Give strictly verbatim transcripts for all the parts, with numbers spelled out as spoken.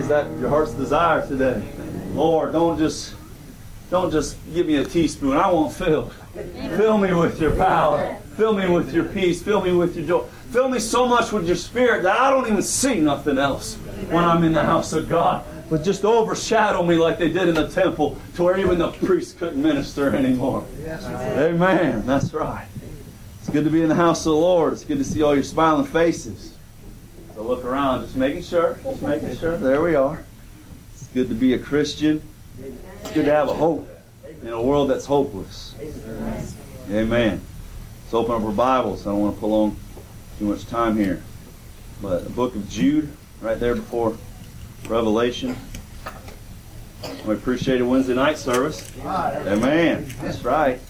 that your heart's desire today? Lord, don't just don't just give me a teaspoon. I want filled. Fill me with your power. Fill me with your peace. Fill me with your joy. Fill me so much with your spirit that I don't even see nothing else when I'm in the house of God. But just overshadow me like they did in the temple to where even the priests couldn't minister anymore. Amen. That's right. It's good to be in the house of the Lord. It's good to see all your smiling faces. So look around, just making sure. Just making sure. There we are. It's good to be a Christian. It's good to have a hope in a world that's hopeless. Amen. Let's open up our Bibles. I don't want to prolong too much time here. But the book of Jude, right there before Revelation. We appreciate a Wednesday night service. Amen. That's right.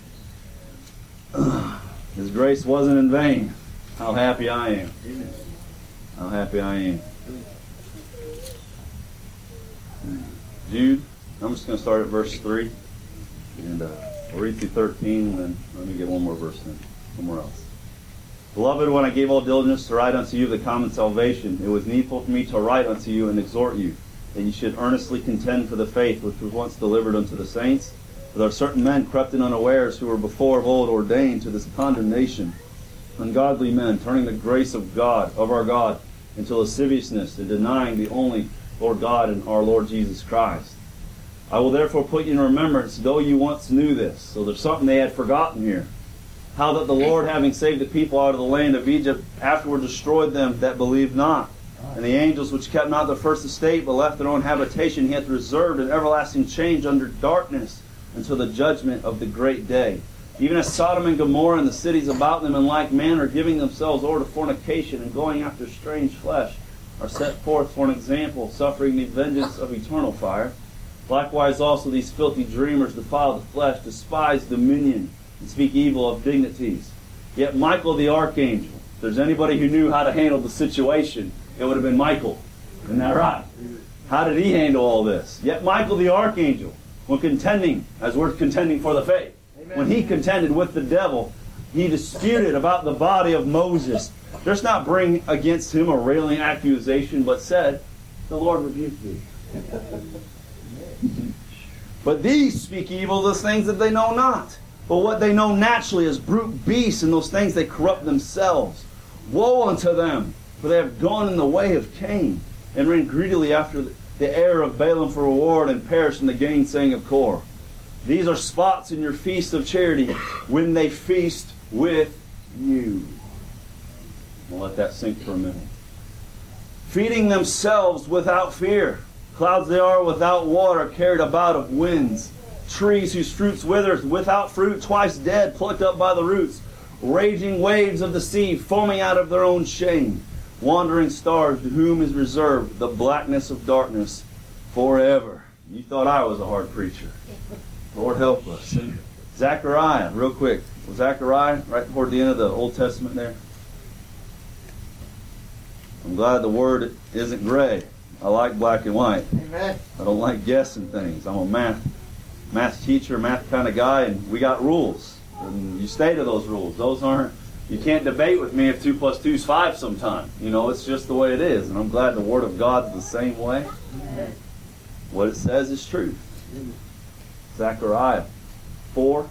His grace wasn't in vain. How happy I am. How happy I am. Jude, I'm just going to start at verse three. And uh, we'll read through thirteen, and then let me get one more verse in somewhere else. Beloved, when I gave all diligence to write unto you the common salvation, it was needful for me to write unto you and exhort you, that you should earnestly contend for the faith which was once delivered unto the saints. For there are certain men crept in unawares, who were before of old ordained to this condemnation, ungodly men, turning the grace of God, of our God, into lasciviousness, and denying the only Lord God and our Lord Jesus Christ. I will therefore put you in remembrance, though you once knew this. So there's something they had forgotten here. How that the Lord, having saved the people out of the land of Egypt, afterward destroyed them that believed not. And the angels which kept not the first estate, but left their own habitation, he hath reserved in everlasting change under darkness until the judgment of the great day. Even as Sodom and Gomorrah and the cities about them in like manner, giving themselves over to fornication and going after strange flesh, are set forth for an example, suffering the vengeance of eternal fire. Likewise also these filthy dreamers defile the flesh, despise dominion, and speak evil of dignities. Yet Michael the archangel, if there's anybody who knew how to handle the situation, it would have been Michael. Isn't that right? How did he handle all this? Yet Michael the archangel, when contending, as we're contending for the faith, Amen. When he contended with the devil, he disputed about the body of Moses. Durst not bring against him a railing accusation, but said, the Lord rebuke thee. But these speak evil of those things that they know not. But what they know naturally is brute beasts, and those things they corrupt themselves. Woe unto them, for they have gone in the way of Cain, and ran greedily after the heir of Balaam for reward, and perished in the gainsaying of Kor. These are spots in your feast of charity, when they feast with you. I'll let that sink for a minute. Feeding themselves without fear. Clouds they are without water, carried about of winds. Trees whose fruits wither, without fruit, twice dead, plucked up by the roots. Raging waves of the sea, foaming out of their own shame. Wandering stars, to whom is reserved the blackness of darkness forever. You thought I was a hard preacher. Lord help us. Zechariah, real quick. Zechariah, right toward the end of the Old Testament there. I'm glad the word isn't gray. I like black and white. Amen. I don't like guessing things. I'm a math math teacher, math kind of guy, and we got rules. And you stay to those rules. Those aren't, you can't debate with me if two plus two is five sometime. You know, it's just the way it is. And I'm glad the Word of God's the same way. Amen. What it says is truth. Zechariah four.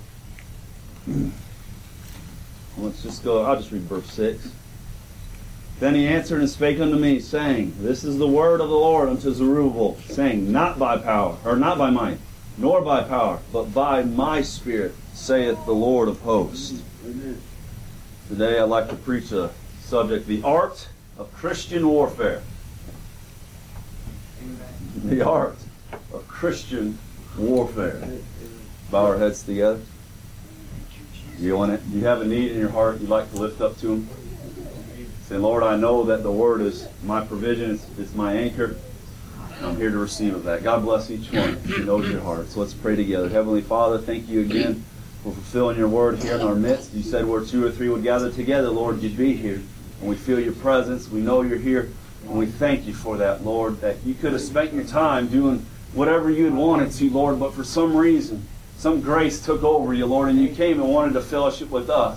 Let's just go, I'll just read verse six. Then he answered and spake unto me, saying, This is the word of the Lord unto Zerubbabel, saying, Not by power, or not by might, nor by power, but by my Spirit, saith the Lord of hosts. Amen. Today I'd like to preach a subject, the art of Christian warfare. Amen. The art of Christian warfare. Bow our heads together. You want it? You have a need in your heart you'd like to lift up to Him? Say, Lord, I know that the Word is my provision, it's, it's my anchor. I'm here to receive of that. God bless each one who knows your heart. So let's pray together. Heavenly Father, thank you again for fulfilling your word here in our midst. You said where two or three would gather together, Lord, you'd be here. And we feel your presence. We know you're here. And we thank you for that, Lord, that you could have spent your time doing whatever you had wanted to, Lord, but for some reason, some grace took over you, Lord, and you came and wanted to fellowship with us.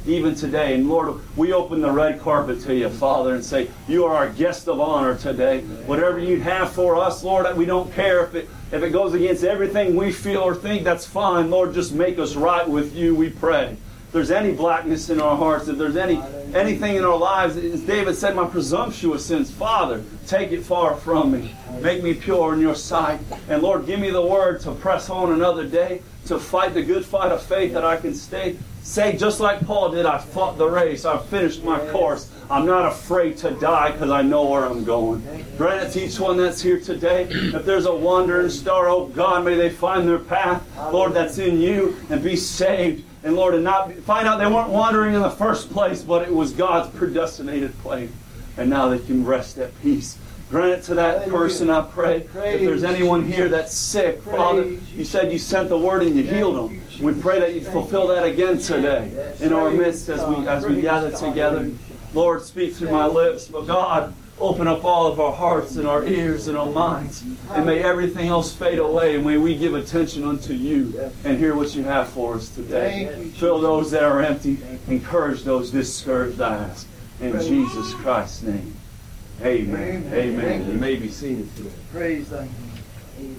even today. And Lord, we open the red carpet to you, Father, and say, you are our guest of honor today. Whatever you'd have for us, Lord, we don't care if it if it goes against everything we feel or think, that's fine. Lord, just make us right with you, we pray. If there's any blackness in our hearts, if there's any anything in our lives, as David said, my presumptuous sins, Father, take it far from me. Make me pure in your sight. And Lord, give me the word to press on another day, to fight the good fight of faith, that I can stay. Say, just like Paul did, I fought the race, I finished my course. I'm not afraid to die because I know where I'm going. Grant it to each one that's here today. If there's a wandering star, oh God, may they find their path, Lord, that's in you, and be saved. And Lord, and not find out they weren't wandering in the first place, but it was God's predestinated place. And now they can rest at peace. Grant it to that person, I pray. If there's anyone here that's sick, Father, you said you sent the word and you healed them. We pray that you fulfill that again today in our midst as we as we gather together. Lord, speak through my lips, but God, open up all of our hearts and our ears and our minds, and may everything else fade away, and may we give attention unto you and hear what you have for us today. Fill those that are empty, encourage those discouraged, I ask. In Jesus Christ's name. Amen. Amen. Amen. You may be seated today. Praise thy name.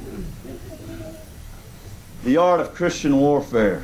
The art of Christian warfare.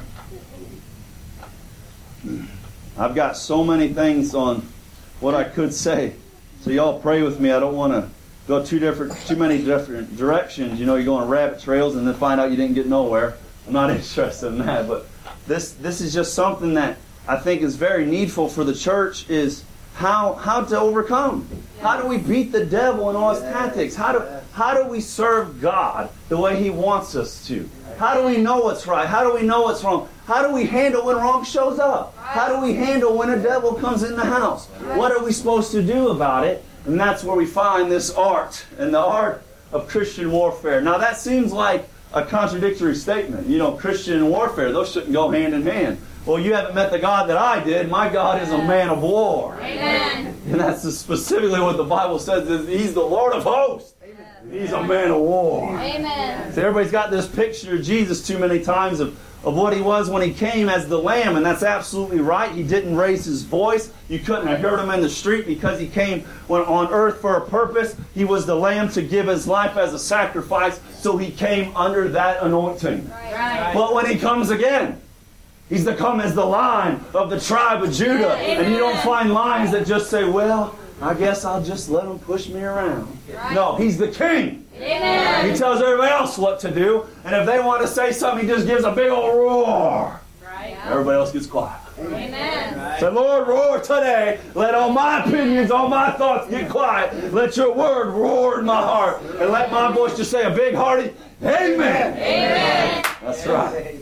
I've got so many things on what I could say. So y'all pray with me. I don't want to go too different, too many different directions. You know, you go on rabbit trails and then find out you didn't get nowhere. I'm not interested in that. But this this is just something that I think is very needful for the church, is how how to overcome. How do we beat the devil and all his tactics? How do how do we serve God the way He wants us to? How do we know what's right? How do we know what's wrong? How do we handle when wrong shows up? How do we handle when a devil comes in the house? What are we supposed to do about it? And that's where we find this art, and the art of Christian warfare. Now that seems like a contradictory statement. You know, Christian and warfare, those shouldn't go hand in hand. Well, you haven't met the God that I did. My God is a man of war. Amen. And that's specifically what the Bible says, is He's the Lord of hosts. Amen. He's a man of war. Amen. So everybody's got this picture of Jesus too many times of, of what He was when He came as the Lamb, and that's absolutely right. He didn't raise His voice. You couldn't have heard Him in the street because He came when on earth for a purpose. He was the Lamb to give His life as a sacrifice, so He came under that anointing. Right. But when He comes again, He's to come as the Lion of the tribe of Judah. Amen. And you don't find lions that just say, well, I guess I'll just let them push me around. Right. No, He's the King. Amen. He tells everybody else what to do. And if they want to say something, He just gives a big old roar. Right. Everybody else gets quiet. Amen. Say, Lord, roar today. Let all my opinions, all my thoughts get quiet. Let your word roar in my heart. And let my voice just say a big hearty, Amen. Amen. That's right.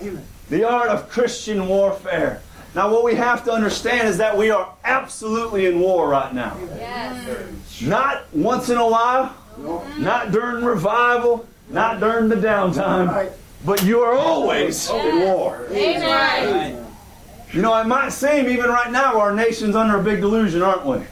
The art of Christian warfare. Now what we have to understand is that we are absolutely in war right now. Yes. Not once in a while, not during revival, not during the downtime, but you are always in war. Amen. You know, it might seem even right now our nation's under a big delusion, aren't we?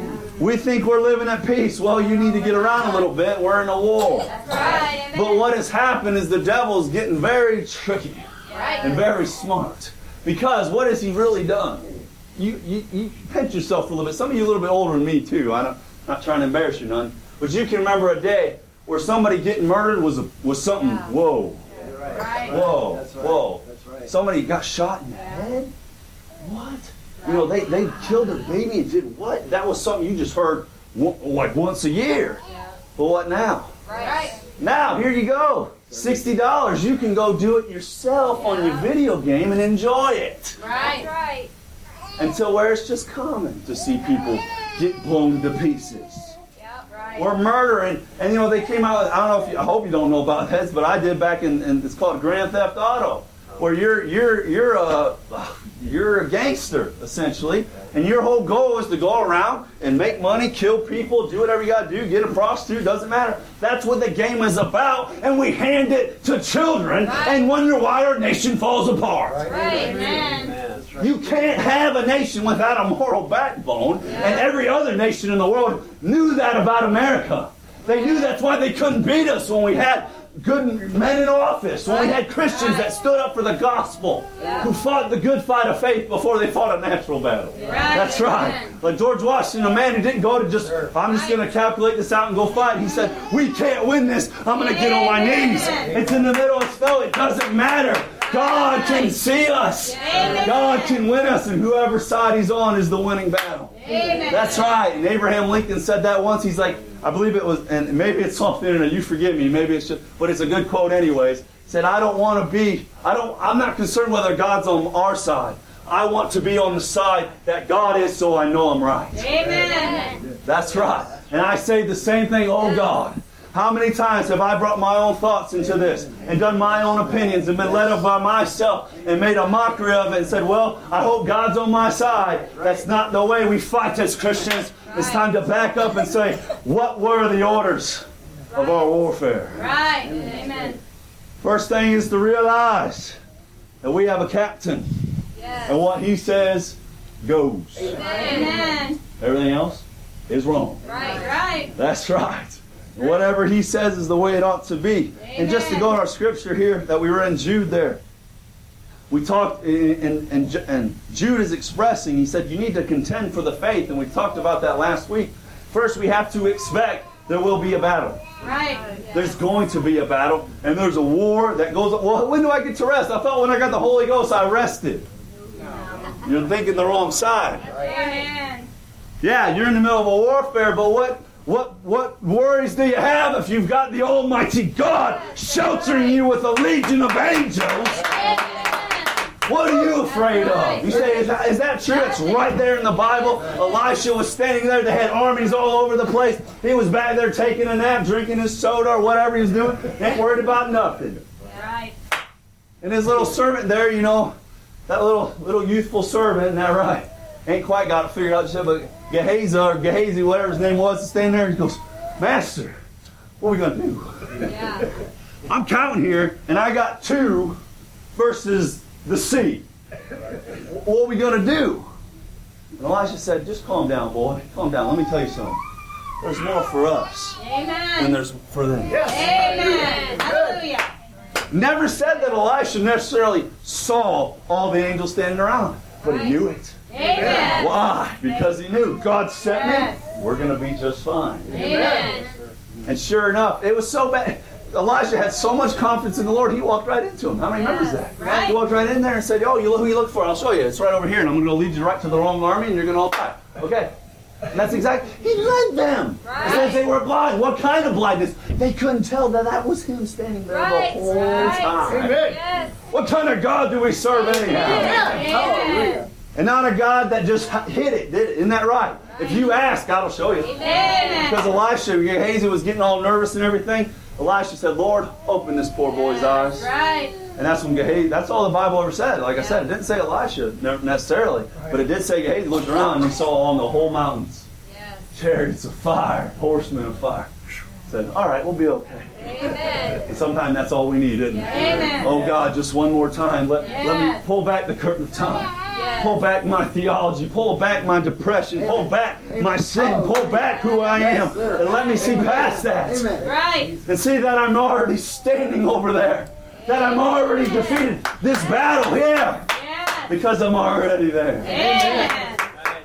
We think we're living at peace. Well, you need to get around a little bit. We're in a war. That's right. But what has happened is the devil's getting very tricky. Right. And very smart. Because what has he really done? You, you, you pinch yourself a little bit. Some of you a little bit older than me too. I don't, I'm not trying to embarrass you none. But you can remember a day where somebody getting murdered was a, was something, Yeah. whoa, Right. whoa, That's right. whoa. That's right. Somebody got shot in the head? What? You know, they, they killed a baby and did what? That was something you just heard w- like once a year. Yeah. But what now? Right. Now, here you go. sixty dollars. You can go do it yourself on your video game and enjoy it. Right. Right. Until where it's just common to see people get blown to pieces. Yep. Right. Or murdering. And you know, they came out, I don't know if you, I hope you don't know about this, but I did back in, in it's called Grand Theft Auto. Where you're you're you're a you're a gangster essentially, and your whole goal is to go around and make money, kill people, do whatever you got to do, get a prostitute, doesn't matter. That's what the game is about, and we hand it to children Right. and wonder why our nation falls apart. Right. Amen. That's right. You can't have a nation without a moral backbone, and every other nation in the world knew that about America. They knew that's why they couldn't beat us when we had good men in office, when we had Christians that stood up for the gospel, Yeah. who fought the good fight of faith before they fought a natural battle. Right. That's right. Amen. Like George Washington, a man who didn't go to just, I'm just going to calculate this out and go fight. He said, we can't win this. I'm going to get on my knees. It's in the middle of snow. It doesn't matter. God can see us. Amen. God can win us, and whoever side he's on is the winning battle. Amen. That's right. And Abraham Lincoln said that once. He's like, I believe it was, and maybe it's something, and you forgive me, maybe it's just, but it's a good quote anyways. He said, I don't want to be, I don't, I'm not concerned whether God's on our side. I want to be on the side that God is, so I know I'm right. Amen. That's right. And I say the same thing, oh God. How many times have I brought my own thoughts into this and done my own opinions and been led up by myself and made a mockery of it and said, well, I hope God's on my side. That's not the way we fight as Christians. It's time to back up and say, what were the orders of our warfare? Right. Amen. First thing is to realize that we have a captain, Yes. and what he says goes. Amen. Everything else is wrong. Right. Right. That's right. Whatever he says is the way it ought to be. And just to go to our scripture here that we read in Jude there, we talked, and, and, and Jude is expressing, he said, you need to contend for the faith, and we talked about that last week. First, we have to expect there will be a battle. Right. There's going to be a battle, and there's a war that goes on. Well, when do I get to rest? I thought when I got the Holy Ghost, I rested. You're thinking the wrong side. Amen. Yeah, you're in the middle of a warfare, but what what what worries do you have if you've got the Almighty God sheltering you with a legion of angels? What are you afraid of? You say, is that, is that true? It's right there in the Bible. Elisha was standing there. They had armies all over the place. He was back there taking a nap, drinking his soda or whatever he was doing. Ain't worried about nothing. Right. And his little servant there, you know, that little little youthful servant, isn't that right? Ain't quite got it figured out yet, but Gehazi or Gehazi, whatever his name was, is standing there. He goes, Master, what are we going to do? Yeah. I'm counting here, and I got two versus the sea. What are we going to do? And Elisha said, just calm down, boy. Calm down. Let me tell you something. There's more for us than Amen. there's for them. Amen. Hallelujah. Never said that Elisha necessarily saw all the angels standing around, but he knew it. Amen. Why? Because he knew God sent Yes. me. We're going to be just fine. Amen. And sure enough, it was so bad. Elijah had so much confidence in the Lord, he walked right into him. How many remembers that? Right. He walked right in there and said, oh, you look who you look for. I'll show you. It's right over here, and I'm going to lead you right to the wrong army, and you're going to all die. Okay. And that's exactly, he led them. Right. It says they were blind. What kind of blindness? They couldn't tell that that was him standing there Right. the whole Right. time. Yes. What kind of God do we serve anyhow? Amen. And not a God that just hit it, did it. Isn't that right? If you ask, God will show you. Amen. Because Elisha, Gehazi was getting all nervous and everything. Elisha said, Lord, open this poor boy's eyes. Right. And that's when Gehazi, that's all the Bible ever said. Like I said, it didn't say Elisha necessarily. But it did say Gehazi looked around and he saw on the whole mountains Yes. chariots of fire, horsemen of fire. Said, all right, we'll be okay. Amen. And sometimes that's all we need, isn't it? Amen. Oh God, just one more time. Let, let me Yes. pull back the curtain of time. Yes. Pull back my theology. Pull back my depression. Pull back my sin. Pull back who I am. And let me see past that. Right. And see that I'm already standing over there. That I'm already defeated this battle here. Yes. Because I'm already there. Amen.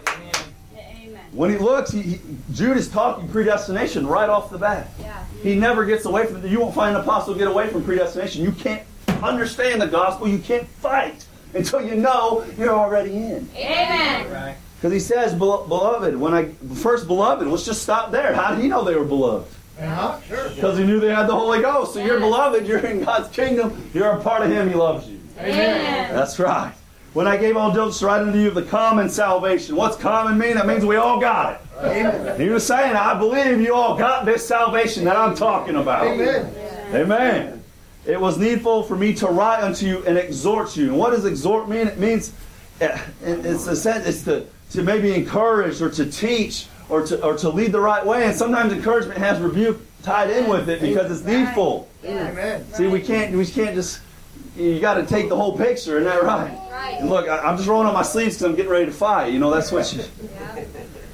Amen. When he looks, he, he, Jude is talking predestination right off the bat. Yeah. He never gets away from it. You won't find an apostle get away from predestination. You can't understand the gospel. You can't fight until you know you're already in. Amen. Because he says, "Belo- beloved, when I, first beloved, let's just stop there. How did he know they were beloved? Uh-huh, sure. Because he knew they had the Holy Ghost. So you're beloved, you're in God's kingdom, you're a part of him, he loves you. Amen. That's right. When I gave all diligence to write unto you of the common salvation. What's common mean? That means we all got it. Amen. He was saying, I believe you all got this salvation that I'm talking about. Amen. Amen. It was needful for me to write unto you and exhort you. And what does exhort mean? It means, it's a sense, it's to, to maybe encourage or to teach or to, or to lead the right way. And sometimes encouragement has rebuke tied in with it because it's needful. Amen. See, we can't, we can't just, you got to take the whole picture, isn't that right? Right. And look, I, I'm just rolling up my sleeves because I'm getting ready to fight. You know, that's what you...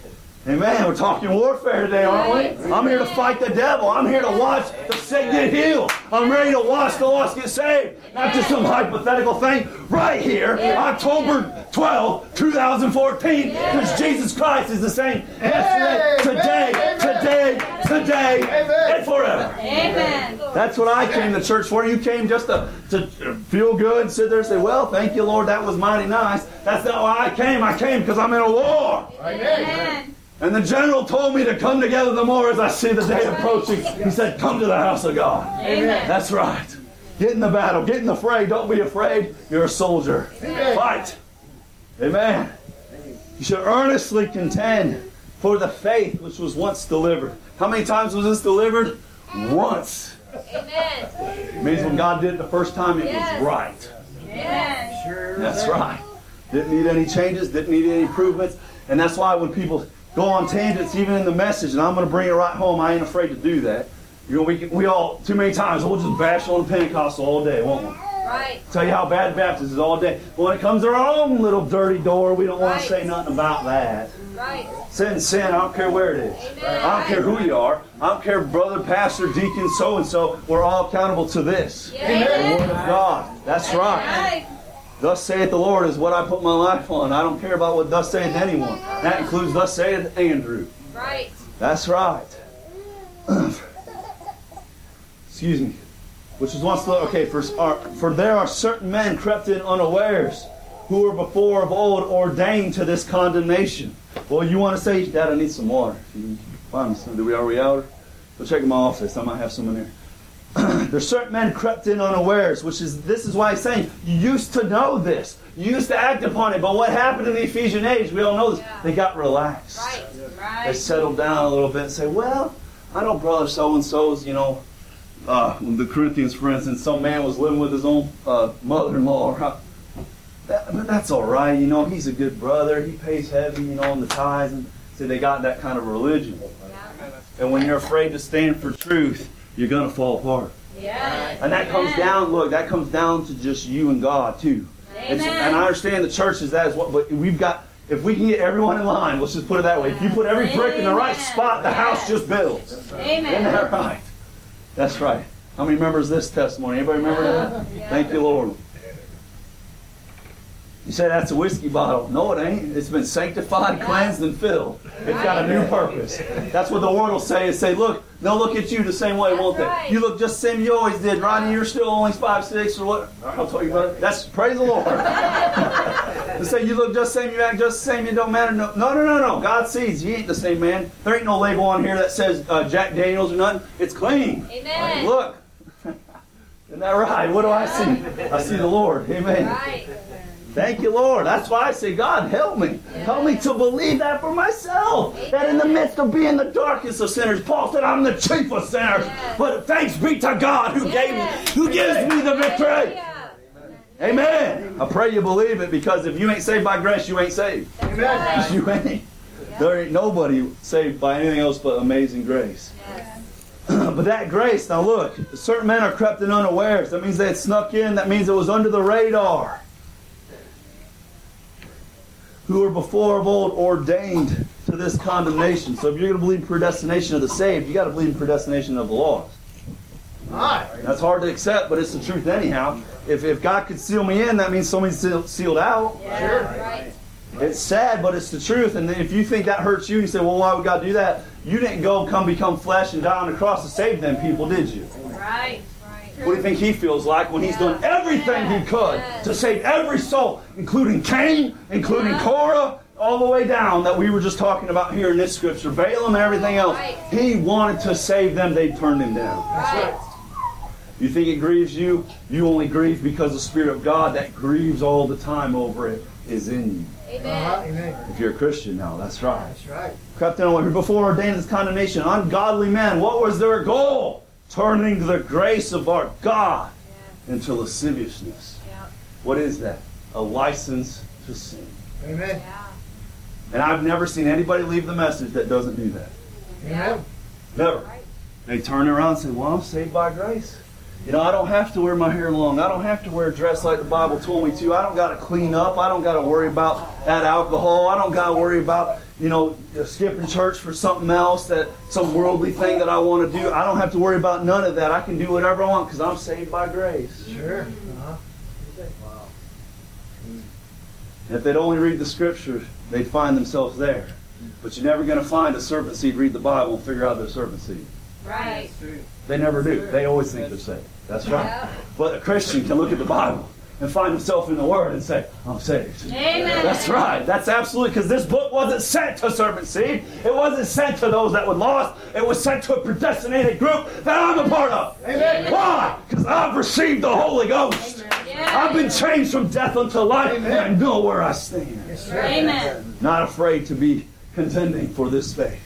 Amen. We're talking warfare today, aren't we? I'm here to fight the devil. I'm here to watch the sick get healed. I'm ready to watch the lost get saved. Not just some hypothetical thing. Right here, October twelfth, two thousand fourteen, because Jesus Christ is the same yesterday, today, today, today, and forever. Amen. That's what I came to church for. You came just to, to feel good and sit there and say, well, thank you, Lord, that was mighty nice. That's not why I came. I came because I'm in a war. Amen. And the general told me to come together the more as I see the day approaching. He said, come to the house of God. Amen. That's right. Get in the battle. Get in the fray. Don't be afraid. You're a soldier. Amen. Fight. Amen. You should earnestly contend for the faith which was once delivered. How many times was this delivered? Once. Amen. It means when God did it the first time, it Yes. was right. Amen. Sure. That's right. Didn't need any changes. Didn't need any improvements. And that's why when people go on tangents, even in the message, and I'm going to bring it right home, I ain't afraid to do that. You know, we, we all, too many times, we'll just bash on the Pentecostal all day, won't we? Right. Tell you how bad Baptist is all day. But when it comes to our own little dirty door, we don't want to say nothing about that. Right. Sin, sin, I don't care where it is. Amen. I don't care who you are. I don't care, brother, pastor, deacon, so-and-so. We're all accountable to this. The Amen. Word of God. That's right. Right. Thus saith the Lord is what I put my life on. I don't care about what thus saith anyone. That includes thus saith Andrew. Right. That's right. Excuse me. Which is once the, okay, for, are, for there are certain men crept in unawares, who were before of old ordained to this condemnation. Well, you want to say, Dad, I need some water. If you can find me some. Do we, are we out? Go check in my office. I might have some in there. There's certain men crept in unawares, which is, this is why he's saying, you used to know this. You used to act upon it. But what happened in the Ephesian age, we all know this. Yeah. They got relaxed. Right. They Right. settled down a little bit and say, well, I know brother so-and-so's, you know, uh, the Corinthians, for instance, some man was living with his own uh, mother-in-law. Right? That, but that's all right. You know, he's a good brother. He pays heavy, you know, on the tithes. And so they got that kind of religion. Yeah. And when you're afraid to stand for truth, you're going to fall apart. Yes. And that comes Amen. down, look, that comes down to just you and God, too. It's, Amen. and I understand the churches, that is what, but we've got, if we can get everyone in line, let's just put it that way. If you put every brick in the right Amen. spot, the Yes. house just builds. Isn't Amen. that right? That's right. How many remembers this testimony? Anybody remember that? Yeah. Thank you, Lord. You say that's a whiskey bottle. No, it ain't. It's been sanctified, cleansed, and filled. It's got a new purpose. That's what the world will say, is say, look, they'll look at you the same way, That's won't they? right. You look just the same you always did. Ronnie, you're still only five six or what? I'll tell you about it. That's, praise the Lord. They say you look just the same, you act just the same, it don't matter. No, no, no, no. no. God sees you ain't the same man. There ain't no label on here that says uh, Jack Daniels or nothing. It's clean. Amen. Look. Isn't that right? What do I see? I see the Lord. Amen. Right. Thank you, Lord. That's why I say, God, help me. Help me to believe that for myself. That in the midst of being the darkest of sinners, Paul said, I'm the chief of sinners. Yes. But thanks be to God who Yes. gave, who gives me the victory. Hallelujah. Amen. I pray you believe it, because if you ain't saved by grace, you ain't saved. That's right. You ain't. There ain't nobody saved by anything else but amazing grace. Yes. But that grace, now look, certain men are crept in unawares. That means they had snuck in. That means it was under the radar. Who were before of old ordained to this condemnation. So if you're going to believe in predestination of the saved, you got to believe in predestination of the lost. That's hard to accept, but it's the truth anyhow. If, if God could seal me in, that means somebody's sealed, sealed out. Yeah. Right. It's sad, but it's the truth. And if you think that hurts you, and you say, well, why would God do that? You didn't go come become flesh and die on the cross to save them people, did you? Right. Right. What do you think he feels like when he's done everything he could to save every soul, including Cain, including Yeah. Korah, all the way down that we were just talking about here in this scripture, Balaam and everything else. Right. He wanted to save them. They turned him down. Right. You think it grieves you? You only grieve because the Spirit of God that grieves all the time over it is in you. Amen. Amen. If you're a Christian now, that's right. That's right. Crept in away before ordained this condemnation. Ungodly men. What was their goal? Turning to the grace of our God into lasciviousness. Yeah. What is that? A license to sin. Amen. Yeah. And I've never seen anybody leave the message that doesn't do that. Amen. Never. Right. They turn around and say, well, I'm saved by grace. You know, I don't have to wear my hair long. I don't have to wear a dress like the Bible told me to. I don't got to clean up. I don't got to worry about that alcohol. I don't got to worry about, you know, skipping church for something else, that some worldly thing that I want to do. I don't have to worry about none of that. I can do whatever I want because I'm saved by grace. Sure. Uh-huh. Wow. If they'd only read the Scriptures, they'd find themselves there. But you're never going to find a serpent seed read the Bible and figure out they're serpent seed. Right. They never do. They always think they're saved. That's right. Yeah. But a Christian can look at the Bible and find himself in the Word and say, I'm saved. Amen. That's right. That's absolutely, because this book wasn't sent to serpent seed. It wasn't sent to those that were lost. It was sent to a predestinated group that I'm a part of. Amen. Why? Because I've received the Holy Ghost. Yeah. I've been changed from death unto life, Amen. and I know where I stand. Yes, sir. Amen. Not afraid to be contending for this faith.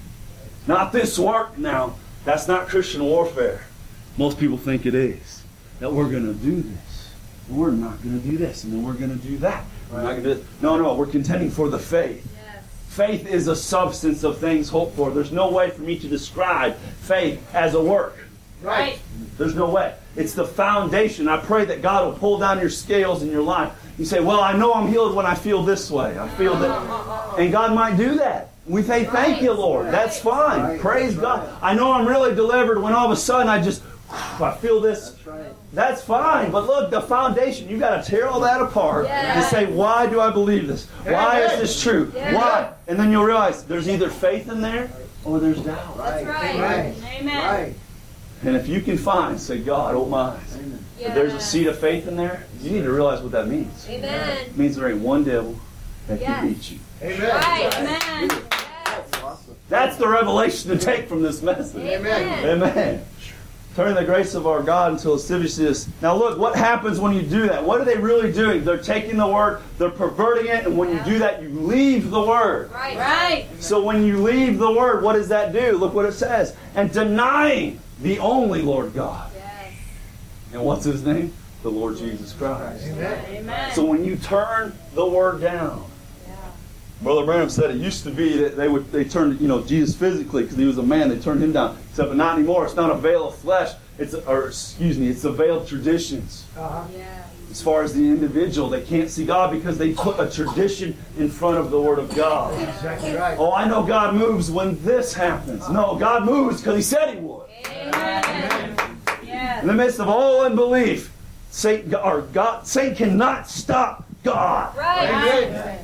Not this work now. That's not Christian warfare. Most people think it is. That we're going to do this. And we're not going to do this. And then we're going to do that. We're not going to do this. No, no. We're contending for the faith. Yes. Faith is a substance of things hoped for. There's no way for me to describe faith as a work. Right. There's no way. It's the foundation. I pray that God will pull down your scales in your life. You say, well, I know I'm healed when I feel this way. I feel that. And God might do that. We say, thank you, Lord. That's fine. Right. Praise God. I know I'm really delivered when all of a sudden I just, I feel this. That's right. That's fine. But look, the foundation, you've got to tear all that apart Yes. and say, why do I believe this? Why is this true? Yes. Why? And then you'll realize there's either faith in there or there's doubt. That's right. Right. Amen. Right. And if you can find, say, God, open my eyes. Amen. If there's a seed of faith in there, you need to realize what that means. Amen. It means there ain't one devil that Yes. can beat you. Amen. Right. Amen. Yes. Awesome. That's the revelation to take from this message. Amen. Amen. Turn the grace of our God into lasciviousness. Now look, what happens when you do that? What are they really doing? They're taking the Word, they're perverting it, and when you do that, you leave the Word. Right. Right. So when you leave the Word, what does that do? Look what it says. And denying the only Lord God. Yes. And what's His name? The Lord Jesus Christ. Amen. Amen. So when you turn the Word down, Yeah. Brother Branham said it used to be that they would they turned, you know, Jesus physically because He was a man. They turned Him down. He said, but not anymore. It's not a veil of flesh. It's a, or excuse me, it's a veil of traditions. Uh-huh. Yeah. As far as the individual, they can't see God because they put a tradition in front of the Word of God. Exactly right. Oh, I know God moves when this happens. No, God moves because He said He would. Amen. Yes. In the midst of all unbelief, Satan, or God, Satan cannot stop God. Right. Amen.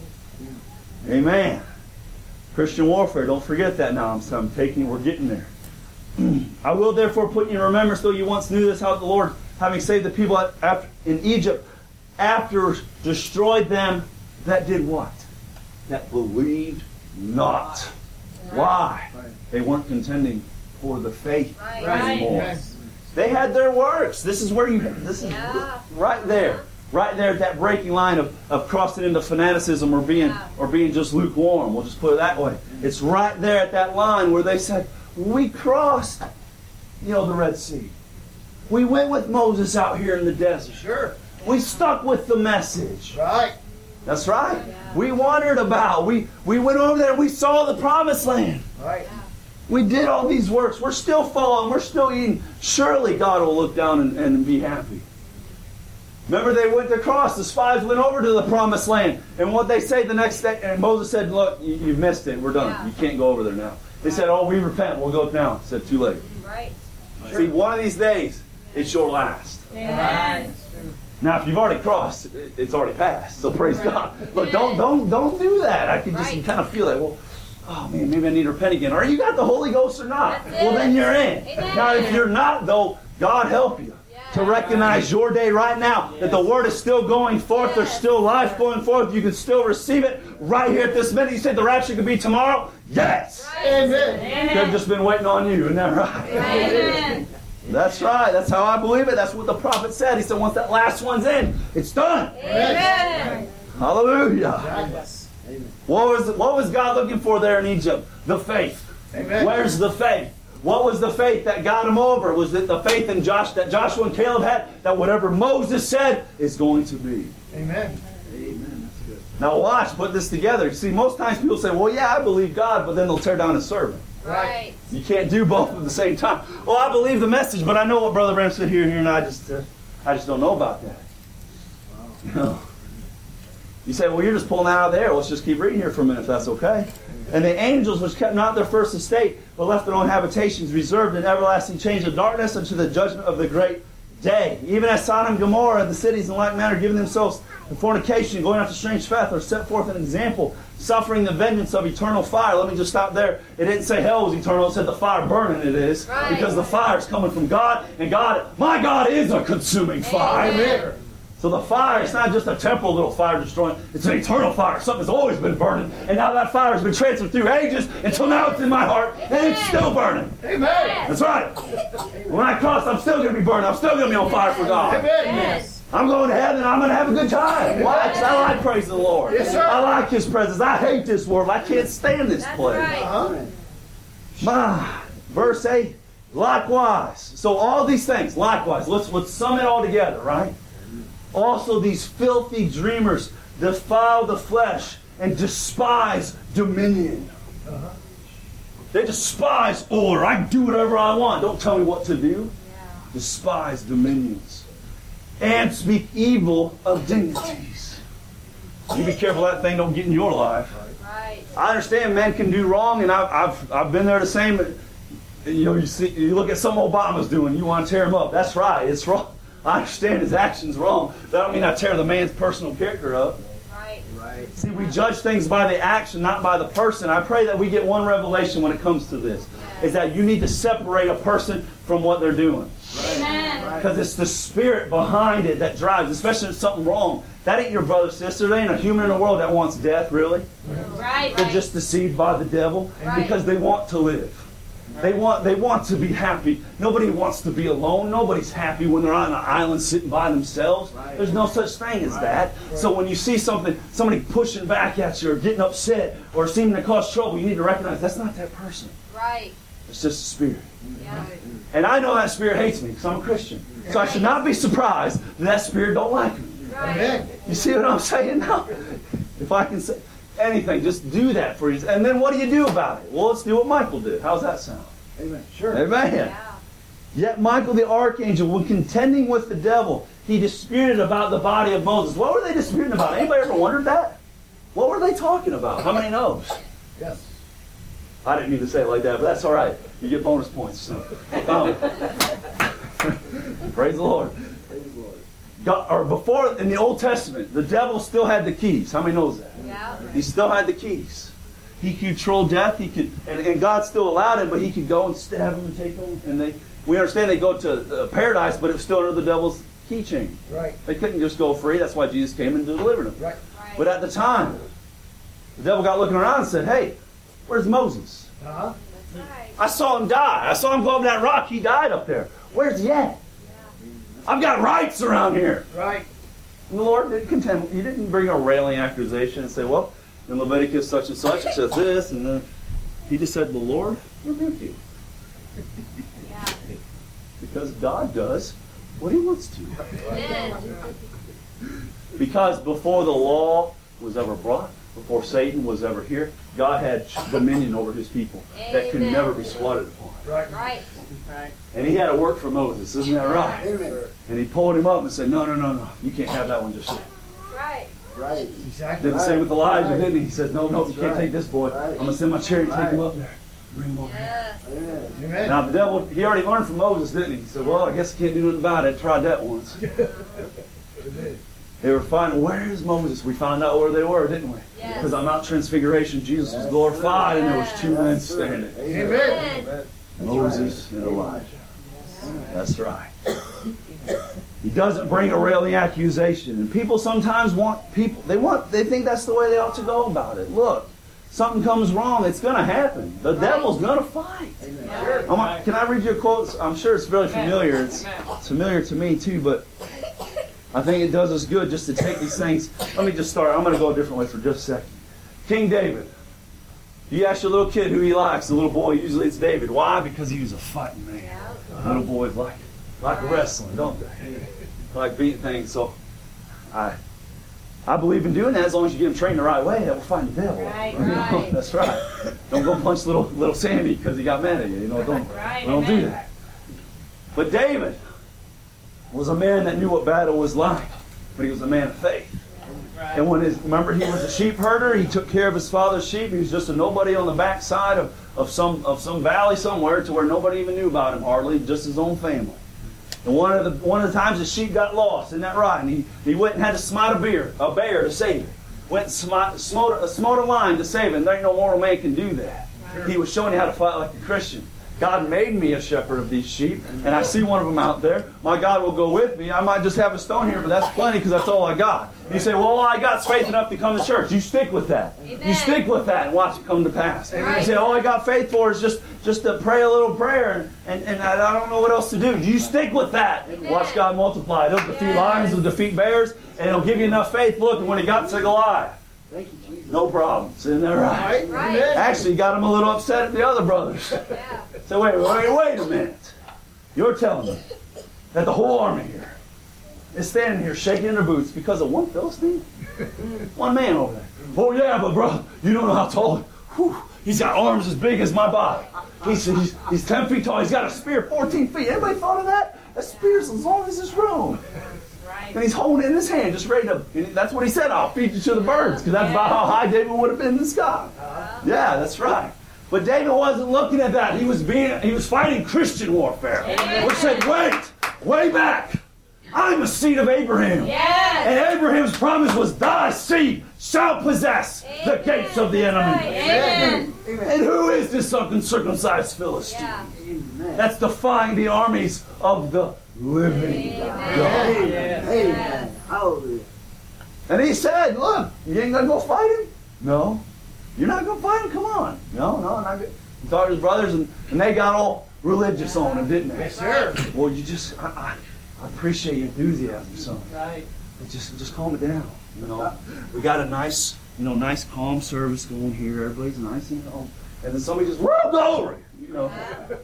Amen. Christian warfare, don't forget that now. I'm, I'm taking, we're getting there. I will therefore put you in remembrance, though you once knew this, how the Lord, having saved the people at, after, in Egypt, after destroyed them, that did what? That believed not. Why? Right. They weren't contending for the faith Right. anymore. Right. They had their works. This is where you, this is Yeah. right there. Right there at that breaking line of, of crossing into fanaticism or being Yeah. or being just lukewarm. We'll just put it that way. It's right there at that line where they said, we crossed, you know, the Red Sea. We went with Moses out here in the desert. Sure. We stuck with the message. Right. That's right. Yeah. We wandered about. We we went over there. We saw the promised land. Right. We did all these works. We're still following. We're still eating. Surely God will look down and, and be happy. Remember, they went across. The spies went over to the promised land. And what they say the next day, and Moses said, look, you, you've missed it. We're done. Yeah. You can't go over there now. They said, oh, we repent. We'll go now. He said, too late. Right. See, one of these days, it's your last. Amen. Now, if you've already crossed, it- it's already passed. So praise God. But don't don't don't do that. I can just Right. kind of feel that. Well, oh man, maybe I need to repent again. Are you got the Holy Ghost or not? That's Well, it. then you're in. Amen. Now, if you're not, though, God help you to Yeah. recognize your day right now that the Word is still going forth. There's Yes. still life going forth. You can still receive it right here at this minute. You said the rapture could be tomorrow. Yes. Amen. Could have just been waiting on you. Isn't that right? Amen. That's right. That's how I believe it. That's what the prophet said. He said, once that last one's in, it's done. Amen. Hallelujah. Yes. Amen. What was, what was God looking for there in Egypt? The faith. Amen. Where's the faith? What was the faith that got him over? Was it the faith in Josh that Joshua and Caleb had that whatever Moses said is going to be? Amen. Amen. That's good. Now watch, put this together. See, most times people say, well, yeah, I believe God, but then they'll tear down his servant. Right. You can't do both at the same time. Well, I believe the message, but I know what Brother Branham said here, here, and I just, uh, I just don't know about that. You know? You say, well, you're just pulling that out of there. Let's just keep reading here for a minute if that's okay. And the angels which kept not their first estate, but left their own habitations, reserved in everlasting change of darkness unto the judgment of the great day. Even as Sodom and Gomorrah, the cities in like manner, giving themselves to fornication, going after strange faith, are set forth an example, suffering the vengeance of eternal fire. Let me just stop there. It didn't say hell was eternal. It said the fire burning it is. Right. Because the fire is coming from God. And God, my God is a consuming fire. Amen. So the fire, it's not just a temporal little fire destroying. It's an eternal fire. Something that's always been burning. And now that fire has been transferred through ages until now it's in my heart. And it's still burning. Amen. That's right. When I cross, I'm still going to be burning. I'm still going to be on fire for God. Amen. Yes. I'm going to heaven and I'm going to have a good time. Why? Because I like praising the Lord. Yes, sir. I like His presence. I hate this world. I can't stand this That's place. right. Uh-huh. My, verse eight, likewise. So all these things, likewise. Let's, let's sum it all together, right? Also these filthy dreamers defile the flesh and despise dominion. Uh-huh. They despise order. I can do whatever I want. Don't tell me what to do. Yeah. Despise dominions. And speak evil of dignities. You be careful that thing don't get in your life. Right. I understand men can do wrong, and I've, I've, I've been there the same. You know, you see, you look at some Obama's doing, you want to tear him up. That's right, it's wrong. I understand his action's wrong. That don't mean I tear the man's personal character up. Right. Right. See, we judge things by the action, not by the person. I pray that we get one revelation when it comes to this, is that you need to separate a person from what they're doing. Amen. Because it's the spirit behind it that drives, especially if something wrong. That ain't your brother, sister. There ain't a human in the world that wants death, really. Right. They're just deceived by the devil Right. because they want to live. They want they want to be happy. Nobody wants to be alone. Nobody's happy when they're on an island sitting by themselves. Right. There's no such thing as that. So when you see something, somebody pushing back at you or getting upset or seeming to cause trouble, you need to recognize that's not that person. Right. It's just a spirit. Yeah. And I know that spirit hates me because I'm a Christian. So I should not be surprised that that spirit don't like me. Right. Amen. You see what I'm saying now? If I can say anything, just do that for you. And then what do you do about it? Well, let's do what Michael did. How's that sound? Amen. Sure. Amen. Yeah. Yet Michael the archangel, when contending with the devil, he disputed about the body of Moses. What were they disputing about? Anybody ever wondered that? What were they talking about? How many knows? Yes. I didn't mean to say it like that, but that's all right. You get bonus points. Um, praise the Lord. Praise the Lord. God, or before, in the Old Testament, the devil still had the keys. How many knows that? Yeah. He still had the keys. He could control death. He could, and, and God still allowed him, but he could go and stab him and take them. And they, we understand they go to uh, paradise, but it was still under the devil's keychain. Right. They couldn't just go free. That's why Jesus came and delivered them. Right. Right. But at the time, the devil got looking around and said, "Hey, where's Moses? Uh-huh. That's right. I saw him die. I saw him go up that rock. He died up there. Where's he at? I've got rights around here." Right. And the Lord didn't contend. He didn't bring a railing accusation and say, "Well, in Leviticus such and such it says this," and then he just said, "The Lord rebuke you," Yeah. because God does what He wants to. Amen. Because before the law was ever brought, before Satan was ever here, God had dominion over His people that could Amen. never be squatted upon. Right. Right. Right. And He had to work for Moses, isn't that right? Amen. And He pulled him up and said, "No, no, no, no, you can't have that one just yet." Right. Right. Exactly. Did the same with Elijah, Right. didn't he? He said, "No, no, you That's can't right. take this boy. Right. I'm going to send my chariot and take him Right. up there. Bring him over here." Yes. Amen. Amen. Now the devil, he already learned from Moses, didn't he? He said, "Well, I guess I can't do nothing about it. Tried that once." Amen. They were finding, where is Moses? We found out where they were, didn't we? Yes. Because on Mount Transfiguration, Jesus was glorified, and there was two men standing. Amen. Amen. Moses and Elijah. That's right. He doesn't bring a railing accusation. And people sometimes want people, they want, they think that's the way they ought to go about it. Look, something comes wrong, it's going to happen. The devil's going to fight. Amen. I'm gonna- can I read you a quote? I'm sure it's very familiar. It's, it's familiar to me too, but I think it does us good just to take these things. Let me just start. I'm going to go a different way for just a second. King David. You ask your little kid who he likes, the little boy, usually it's David. Why? Because he was a fighting man. Yeah. Little boys like like wrestling, don't they? Like beating things. So I I believe in doing that as long as you get them trained the right way. That will find the devil. Right, You know, right. That's right. Don't go punch little little Sammy because he got mad at you. You know, don't Right, don't do amen. that. But David was a man that knew what battle was like, but he was a man of faith. Right. And when his, remember, he was a sheep herder. He took care of his father's sheep. He was just a nobody on the backside of, of some of some valley somewhere to where nobody even knew about him hardly, just his own family. And one of the one of the times the sheep got lost, isn't that right? And he, he went and had to smite a bear, a bear to save it. Went and smite, smote, a, smote a lion to save him. There ain't no mortal man can do that. Right. He was showing you how to fight like a Christian. God made me a shepherd of these sheep, and I see one of them out there. My God will go with me. I might just have a stone here, but that's plenty because that's all I got. You say, well, all I got is faith enough to come to church. You stick with that. Amen. You stick with that and watch it come to pass. Right. You say, all I got faith for is just, just to pray a little prayer, and, and, and I don't know what else to do. You stick with that. Amen. Watch God multiply. He'll defeat Yes. lions, he'll defeat bears, and he'll give you enough faith. Look, when he got to Goliath, Thank you, Jesus. no problem. Isn't that right? Right. Actually, he got him a little upset at the other brothers. Yeah. So wait, wait, wait a minute. You're telling me that the whole army here is standing here shaking in their boots because of one Philistine? One man over there. Oh yeah, but bro, you don't know how tall. Whew, he's got arms as big as my body. He's, he's, he's ten feet tall. He's got a spear fourteen feet. Anybody thought of that? That spear's as long as this room. And he's holding it in his hand, just ready to. And that's what he said. I'll feed you to the birds, because that's about how high David would have been in the sky. Yeah, that's right. But David wasn't looking at that. He was being. He was fighting Christian warfare, which said, "Wait, way back. I'm a seed of Abraham, Yes. and Abraham's promise was, thy seed shall possess the Amen. gates of the enemy." Amen. And who is this uncircumcised Philistine? Yeah. That's defying the armies of the living God. Amen. Amen. Hallelujah. And he said, look, you ain't going to go fight him? No. You're not going to fight him? Come on. No, no, not good. He talked to his brothers, and, and they got all religious on him, didn't they? Yes, sir. Well, you just, I, I, I appreciate your enthusiasm, son. Right. But just, just calm it down. You know, we got a nice, you know, nice calm service going here. Everybody's nice and calm. And then somebody just, whoa, glory! You know. Yeah.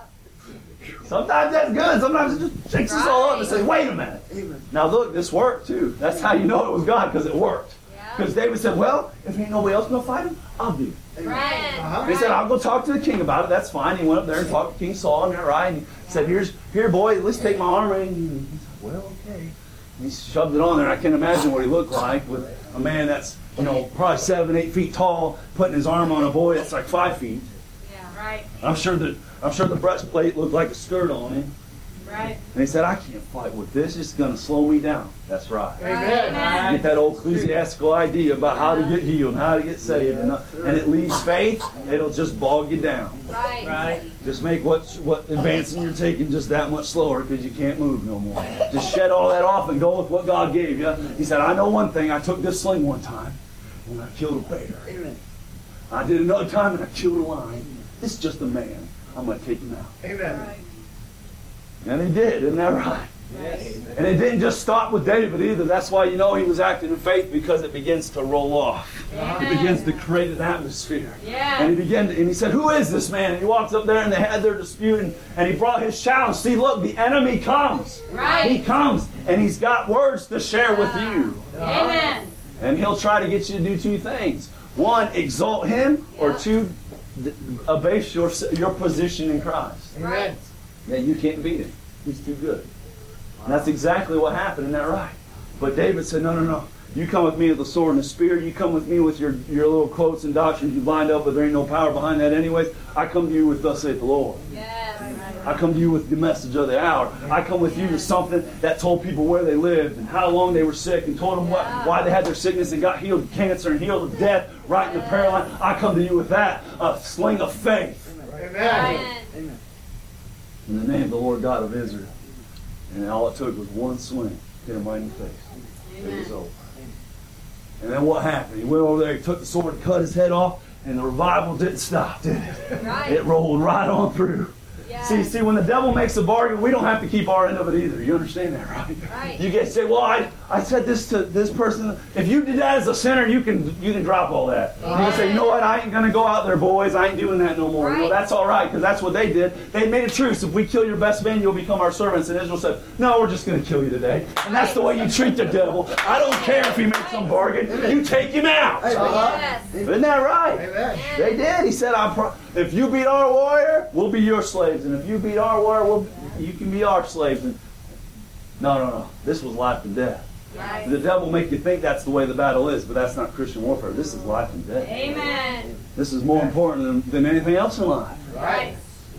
Sometimes that's good. Sometimes it just shakes us all up and says, wait a minute. Amen. Now look, this worked too. That's how you know it was God, because it worked. Because Yeah. David said, well, if ain't nobody else going to fight him, I'll do it. Right. Uh-huh. He said, I'll go talk to the king about it. That's fine. He went up there and talked to King Saul, and that right? And he said, here's, here, boy, at least take my armor. And he said, well, okay. And he shoved it on there. I can't imagine what he looked like with a man that's, you know, probably seven, eight feet tall, putting his arm on a boy that's like five feet. Yeah. Right. I'm sure that I'm sure the breastplate looked like a skirt on him. Right. And he said, I can't fight with this. It's going to slow me down. That's right. Amen. Get that old ecclesiastical idea about how to get healed and how to get saved. And, and it leaves faith. It'll just bog you down. Right. Right. Just make what what advancing you're taking just that much slower because you can't move no more. Just shed all that off and go with what God gave you. He said, I know one thing. I took this sling one time and I killed a bear. Amen. I did another time and I killed a lion. This is just a man. I'm going to take him out. Amen. Right. And he did. Isn't that right? Yes. And it didn't just stop with David either. That's why you know he was acting in faith, because it begins to roll off. It begins to create an atmosphere. Yeah. And he began to, and he said, who is this man? And he walks up there and they had their dispute, and, and he brought his challenge. See, look, the enemy comes. Right. He comes and he's got words to share with you. Amen. And he'll try to get you to do two things. One, exalt him, or Yeah. two, d- abase your, your position in Christ. Right. Yeah, you can't beat him. He's too good. And that's exactly what happened, isn't that right? But David said, no, no, no. You come with me with the sword and the spear. You come with me with your, your little quotes and doctrines you lined up, but there ain't no power behind that anyways. I come to you with thus saith the Lord. Yes. I come to you with the message of the hour. I come with you with something that told people where they lived and how long they were sick and told them what, why they had their sickness and got healed of cancer and healed of death right in the paralyzed. I come to you with that, a sling of faith. Amen. Amen. Amen. In the name of the Lord God of Israel. And all it took was one swing. Hit him right in the face. It was over. And then what happened? He went over there, he took the sword and cut his head off, and the revival didn't stop, did it? Right. It rolled right on through. Yeah. See, see, when the devil makes a bargain, we don't have to keep our end of it either. You understand that, right? Right. You get say, well, I, I said this to this person. If you did that as a sinner, you can you can drop all that. You can say, you know what? I ain't gonna go out there, boys. I ain't doing that no more. You know, Right. that's all right, because that's what they did. They made a truce. If we kill your best man, you'll become our servants. And Israel said, no, we're just gonna kill you today. And that's the way you treat the devil. I don't care if he makes some bargain. You take him out. Yes. Isn't that right? Amen. They did. He said, I pro- if you beat our warrior, we'll be your slaves. And if you beat our warrior, we'll, you can be our slaves. And no, no, no. This was life and death. Right. The devil will make you think that's the way the battle is, but that's not Christian warfare. This is life and death. Amen. This is more important than, than anything else in life. Right.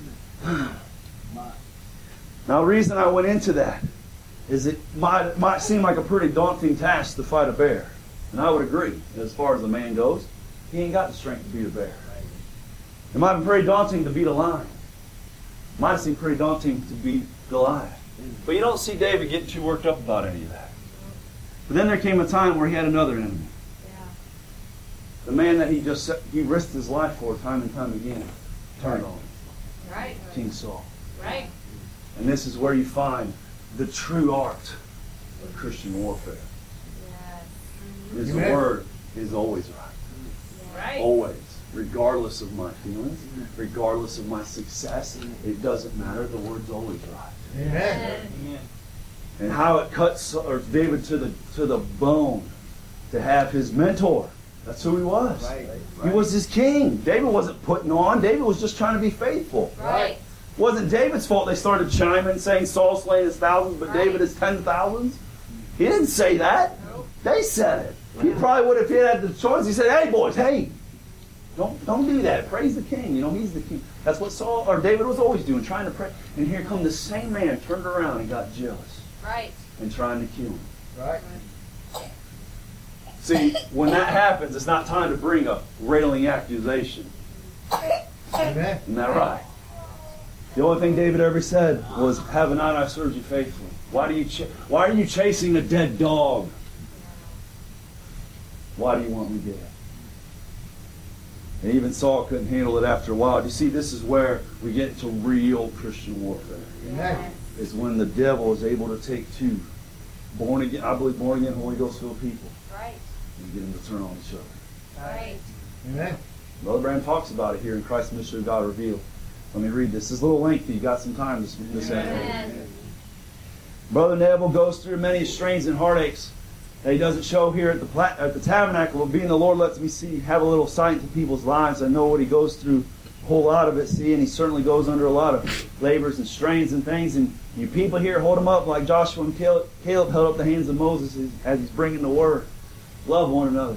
Now, the reason I went into that is it might, might seem like a pretty daunting task to fight a bear. And I would agree, as far as a man goes, he ain't got the strength to beat a bear. It might be pretty daunting to beat a lion. It might seem pretty daunting to beat Goliath. But you don't see David getting too worked up about any of that. But then there came a time where he had another enemy. Yeah. The man that he just he risked his life for time and time again turned on him. Right. King Saul. Right. And this is where you find the true art of Christian warfare. Yes. Is the Amen. word is always right. Right. Always. Regardless of my feelings, regardless of my success, it doesn't matter. The word's always right. Amen. And how it cuts or David to the to the bone to have his mentor. That's who he was. Right. He was his king. David wasn't putting on. David was just trying to be faithful. Right. It wasn't David's fault they started chiming saying Saul slain his thousands, but Right. David is ten thousands. He didn't say that. Nope. They said it. He probably would, if he had the choice, he said, hey boys, hey, don't don't do that. Praise the king. You know, he's the king. That's what Saul or David was always doing, trying to pray. And here come the same man turned around and got jealous Right. and trying to kill him. Right. See, when that happens, it's not time to bring a railing accusation. Amen. Isn't that right? The only thing David ever said was, "Have not I served you faithfully? Why do you ch- Why are you chasing a dead dog? Why do you want me dead?" And even Saul couldn't handle it after a while. You see, this is where we get to real Christian warfare. Amen. Is when the devil is able to take two born again, I believe born again, Holy Ghost filled people, Right. and get them to turn on each other. Right. Amen. Brother Brand talks about it here in Christ's Mystery of God Revealed. Let me read this. It's a little lengthy. You got some time this, this afternoon. Amen. Brother Neville goes through many strains and heartaches that he doesn't show here at the pla- at the tabernacle. But being the Lord lets me see, have a little sight into people's lives. I know what he goes through, a whole lot of it. See, and he certainly goes under a lot of labors and strains and things. And you people here, hold him up like Joshua and Caleb, Caleb held up the hands of Moses as, as he's bringing the word. Love one another.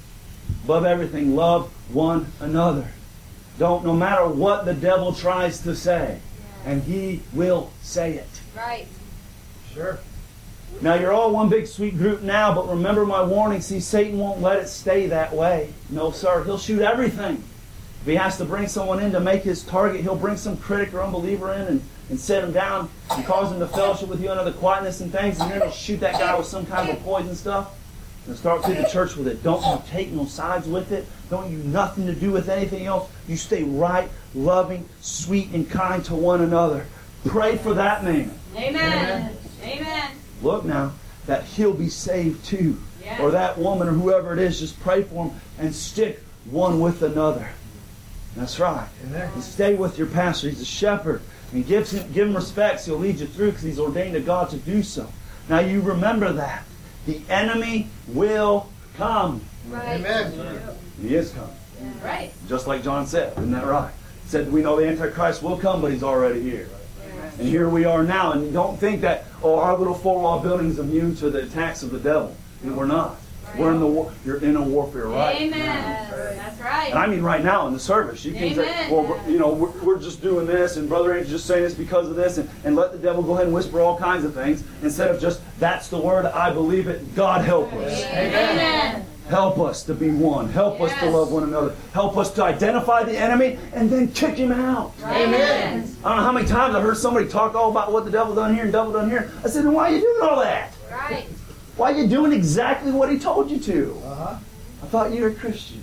Above everything, love one another. Don't, no matter what the devil tries to say, and he will say it. Right. Sure. Now, you're all one big sweet group now, but remember my warning. See, Satan won't let it stay that way. No, sir. He'll shoot everything. If he has to bring someone in to make his target, he'll bring some critic or unbeliever in and, and set him down and cause him to fellowship with you under the quietness and things, and then he'll shoot that guy with some kind of poison stuff and start through the church with it. Don't you take no sides with it. Don't you nothing to do with anything else. You stay right, loving, sweet, and kind to one another. Pray for that man. Amen. Amen. Look now, that he'll be saved too. Yes. Or that woman or whoever it is, just pray for him and stick one with another. That's right. Amen. And stay with your pastor. He's a shepherd. And give him, give him respect. He'll lead you through because he's ordained of God to do so. Now you remember that. The enemy will come. Right. Amen. He is coming. Right. Just like John said. Isn't that right? He said we know the Antichrist will come, but he's already here. And here we are now. And don't think that, oh, our little four-wall building is immune to the attacks of the devil. And we're not. We're in the war. You're in a warfare right Amen. now. That's right. And I mean right now in the service. You can say, Amen. well, we're- you know, we're, we're just doing this, and Brother Andrew's just saying this because of this, and, and let the devil go ahead and whisper all kinds of things instead of just, that's the word, I believe it. God help us. Amen. Help us to be one. Help us to Yes. love one another. Help us to identify the enemy and then kick him out. Amen. I don't know how many times I heard somebody talk all about what the devil done here and devil done here. I said, then why are you doing all that? Right. Why are you doing exactly what he told you to? Uh-huh. I thought you were a Christian.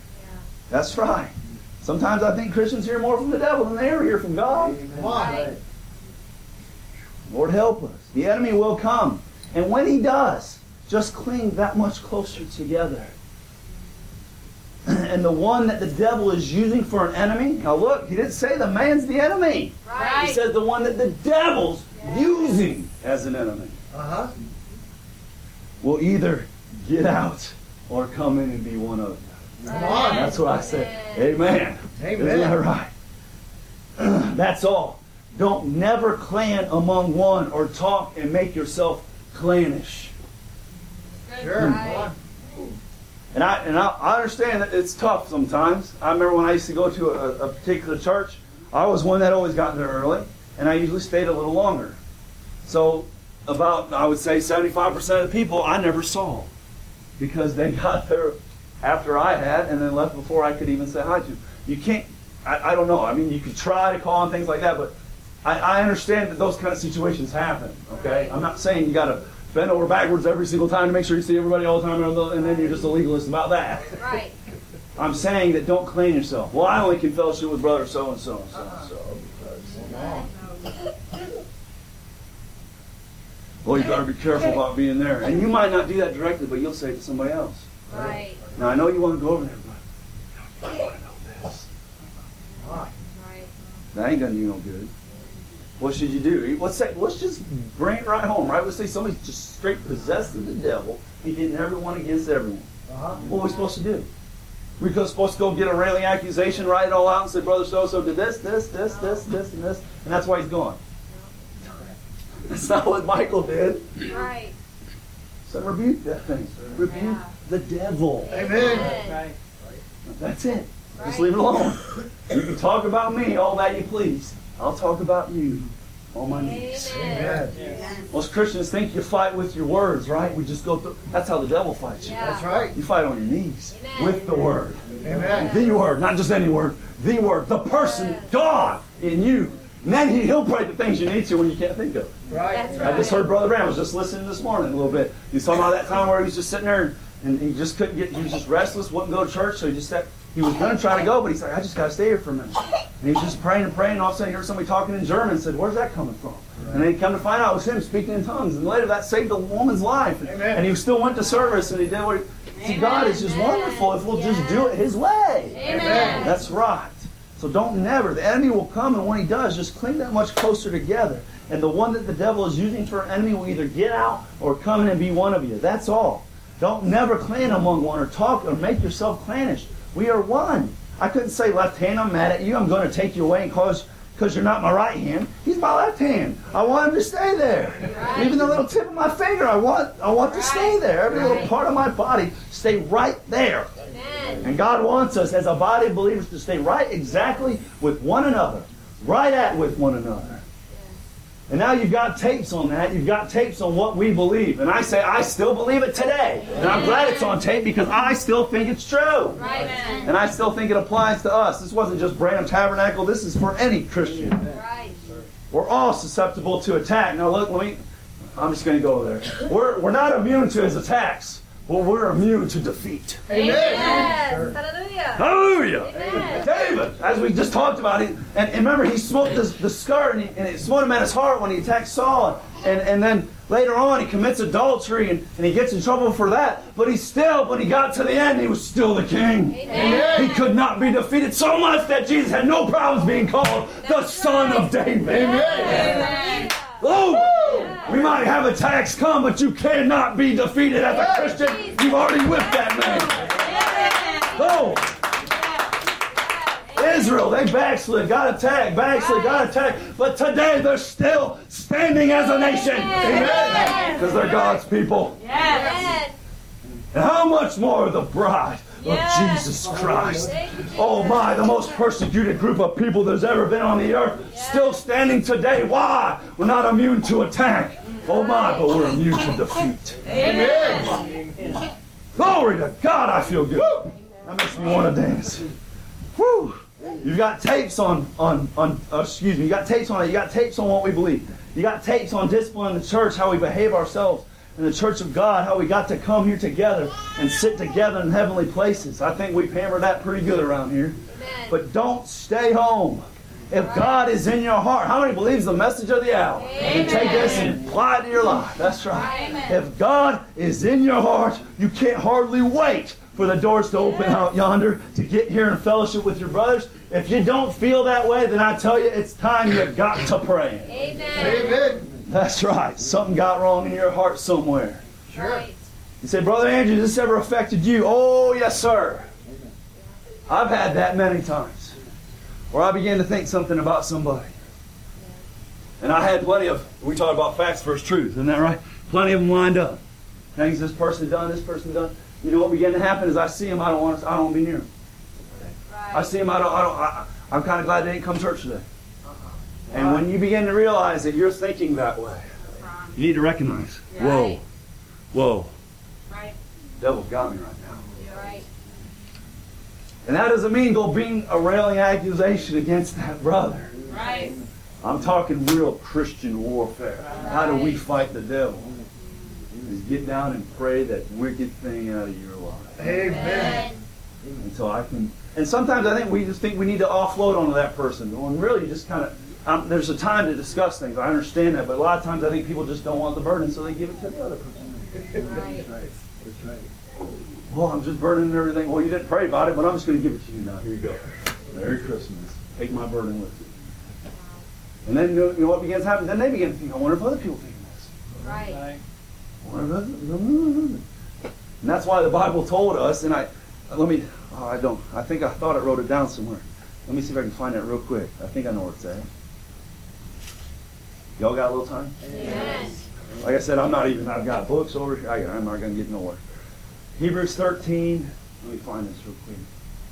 That's right. Sometimes I think Christians hear more from the devil than they ever hear from God. Come on. Right. Lord help us. The enemy will come. And when he does, just cling that much closer together. And the one that the devil is using for an enemy, now look, he didn't say the man's the enemy. Right. He says the one that the devil's using as an enemy Uh-huh. will either get out or come in and be one of you. Come on. That's what I say. Amen. Amen. Isn't that right? That's all. Don't never clan among one or talk and make yourself clannish. Sure. Right. And I and I, I understand that it's tough sometimes. I remember when I used to go to a, a particular church, I was one that always got there early, and I usually stayed a little longer. So about, I would say, seventy-five percent of the people I never saw because they got there after I had and then left before I could even say hi to. You can't, I, I don't know. I mean, you could try to call and things like that, but I, I understand that those kind of situations happen, okay? I'm not saying you got to bend over backwards every single time to make sure you see everybody all the time and then you're just a legalist about that. Right. I'm saying that don't claim yourself. Well, I only can fellowship with brother so-and-so and so-and-so. Because, well, you better be careful about being there. And you might not do that directly, but you'll say it to somebody else. Right. Now, I know you want to go over there, but you want to know this. Right. That ain't going to do no good. What should you do? Let's say, let's just bring it right home, right? Let's say somebody's just straight possessed of the devil. He did everyone against everyone. Uh-huh. What are we supposed to do? We're supposed to go get a railing accusation, write it all out, and say, brother so-and-so did this, this, this, this, this, and this, and that's why he's gone. That's not what Michael did. Right. So rebuke that thing. Rebuke Yeah. the devil. Amen. Right. That's it. Just Right. leave it alone. You can talk about me all that you please. I'll talk about you on my knees. Amen. Amen. Most Christians think you fight with your words, right? We just go through. That's how the devil fights you. Yeah. That's right. You fight on your knees Amen. with the word. Amen. The word, not just any word. The word, the person, God in you. And then he, he'll pray the things you need to when you can't think of it. Right. That's I just heard Brother Ram was just listening this morning a little bit. He was talking about that time where he was just sitting there and he just couldn't get, he was just restless, wouldn't go to church, so he just sat, he was going to try to go, but he's like, I just got to stay here for a minute. And he was just praying and praying, and all of a sudden he heard somebody talking in German and said, where's that coming from? And then he come to find out it was him speaking in tongues. And later that saved a woman's life. And, Amen. and he still went to service and he did what he, see, God is just wonderful if we'll just do it his way. Amen. That's right. So don't never. The enemy will come, and when he does, just cling that much closer together. And the one that the devil is using for an enemy will either get out or come in and be one of you. That's all. Don't never clan among one or talk or make yourself clannish. We are one. I couldn't say left hand, I'm mad at you, I'm going to take you away and cause because you're not my right hand. He's my left hand. I want him to stay there. Right. Even the little tip of my finger, I want I want to stay there. Every little Right. part of my body, stay right there. Amen. And God wants us as a body of believers to stay right exactly with one another. Right at with one another. And now you've got tapes on that. You've got tapes on what we believe. And I say, I still believe it today. And I'm glad it's on tape because I still think it's true. Right. And I still think it applies to us. This wasn't just Branham Tabernacle. This is for any Christian. Right. We're all susceptible to attack. Now look, let me, I'm just going to go there. We're, we're not immune to his attacks, but we're immune to defeat. Amen. Yes. Hallelujah. Hallelujah! Amen. David, as we just talked about, he, and, and remember, he smote the, the skirt, and, he, and it smote him at his heart when he attacked Saul, and, and then later on he commits adultery, and, and he gets in trouble for that, but he still, when he got to the end, he was still the king. Amen. He could not be defeated so much that Jesus had no problems being called the That's Son right. of David. Amen. Oh, we might have attacks come, but you cannot be defeated as a Christian. You've already whipped that man. Oh, Israel, they backslid, got attacked, backslid, got attacked, but today they're still standing as a nation. Amen. Because they're God's people. Yes. And how much more the bride of Yes. Jesus Christ? Thank you, Jesus. Oh my, the most persecuted group of people there's ever been on the earth, still standing today. Why? We're not immune to attack. Oh my, but we're immune to defeat. Amen. Glory to God, I feel good. That makes me want to dance. Whew. You've got tapes on, on, on uh, excuse me, you got tapes on it. You got tapes on what we believe. You got tapes on discipline in the church, how we behave ourselves in the church of God, how we got to come here together and sit together in heavenly places. I think we've hammered that pretty good around here. Amen. But don't stay home. If God is in your heart, how many believes the message of the hour? And take this and apply it to your life. That's right. Amen. If God is in your heart, you can't hardly wait for the doors to open out yonder to get here and fellowship with your brothers. If you don't feel that way, then I tell you, it's time you've got to pray. Amen. Amen. That's right. Something got wrong in your heart somewhere. Sure. Right. You say, Brother Andrew, has this ever affected you? Oh, yes, sir. I've had that many times where I began to think something about somebody. And I had plenty of, we talk about facts versus truth, isn't that right? Plenty of them lined up. Things this person done, this person done. You know what began to happen is I see them, I don't want to, I don't want to be near them. I see them, I don't, I don't, I, I'm kind of glad they didn't come to church today. And when you begin to realize that you're thinking that way, you need to recognize, whoa, whoa, Right. the devil's got me right now. You're right. And that doesn't mean go bring a railing accusation against that brother. Right. I'm talking real Christian warfare. How do we fight the devil? Is get down and pray that wicked thing out of your life. Amen. Until I can. And sometimes I think we just think we need to offload onto that person. When really you just kind of, um, there's a time to discuss things. I understand that, but a lot of times I think people just don't want the burden, so they give it to the other person. Right. That's right. Well, I'm just burdening everything. Well, you didn't pray about it, but I'm just going to give it to you now. Here you go. Merry Christmas. Take my burden with you. And then you know what begins to happen? Then they begin to think, I wonder if other people think this. Right. I wonder if other, and that's why the Bible told us, and I, let me, oh, I don't, I think I thought I wrote it down somewhere. Let me see if I can find that real quick. I think I know what it's at. Y'all got a little time? Yes. Like I said, I'm not even, I've got books over here. I, I'm not going to get nowhere. Hebrews thirteen. Let me find this real quick.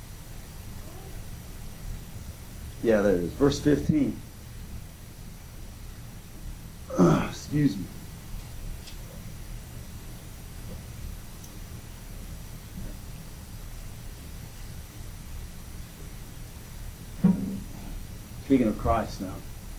Yeah, there it is. Verse fifteen. Excuse me. Speaking of Christ now.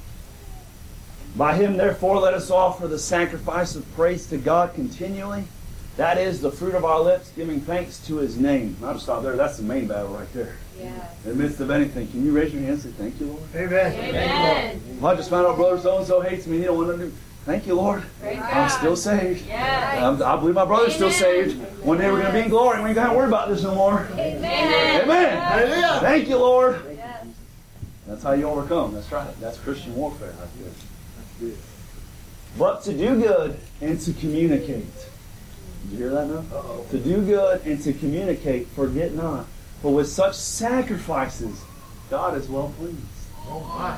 By him, therefore, let us offer the sacrifice of praise to God continually. That is the fruit of our lips, giving thanks to his name. I'll just stop there. That's the main battle right there. Yes. In the midst of anything, can you raise your hand and say, thank you, Lord? Amen. Amen. Well, I just found out brother so-and-so hates me. He don't want to do. Thank you, Lord. Praise I'm God. still saved. Yes. I'm, I believe my brother's still Amen. saved. One day we're going to be in glory. We ain't got to worry about this no more. Amen. Amen. Hallelujah. Thank you, Lord. Yes. That's how you overcome. That's right. That's Christian warfare. That's good. That's good. But to do good and to communicate. Did you hear that now? Uh-oh. To do good and to communicate, forget not. For with such sacrifices, God is well pleased. Oh my.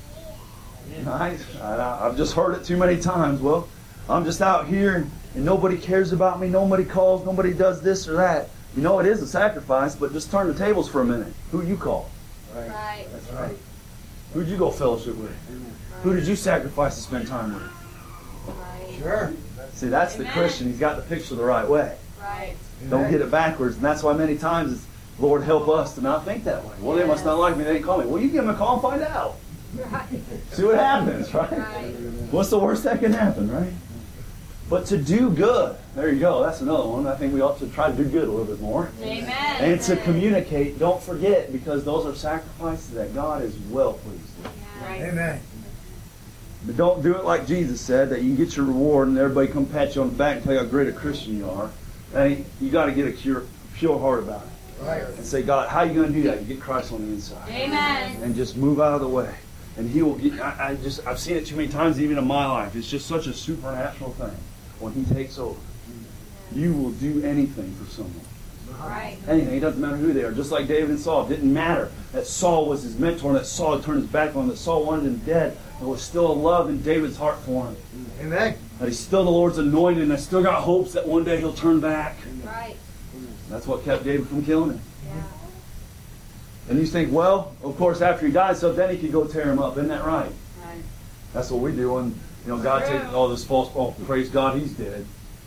Right? I, I've just heard it too many times. Well, I'm just out here and, and nobody cares about me. Nobody calls. Nobody does this or that. You know, it is a sacrifice, but just turn the tables for a minute. Who you call? Right. Right. That's right. Who'd you go fellowship with? Amen. Who did you sacrifice to spend time with? Right. Sure. See, that's the Amen. Christian. He's got the picture the right way. Right. Don't get it backwards. And that's why many times it's, Lord, help us to not think that way. Well, they must not like me. They didn't call me. Well, you give them a call and find out. Right. See what happens, right? Right. What's the worst that can happen, right? But to do good. There you go. That's another one. I think we ought to try to do good a little bit more. Amen. And to communicate. Don't forget, because those are sacrifices that God is well pleased with. Right. Amen. But don't do it like Jesus said, that you can get your reward and everybody come pat you on the back and tell you how great a Christian you are. And you got to get a pure, pure heart about it. Right. And say, God, how are you going to do that? You get Christ on the inside. Amen. And just move out of the way. And he will get, I, I just, I've seen it too many times even in my life. It's just such a supernatural thing. When he takes over, you will do anything for someone. Right. Anything. It doesn't matter who they are. Just like David and Saul. It didn't matter that Saul was his mentor and that Saul had turned his back on him, that Saul wanted him dead. There was still a love in David's heart for him. Amen. That he's still the Lord's anointed and I still got hopes that one day he'll turn back. Right. That's what kept David from killing him. Yeah. And you think, well, of course, after he died, so then he could go tear him up. Isn't that right? Right. That's what we do when, you know, God takes all this false, oh, praise God, he's dead.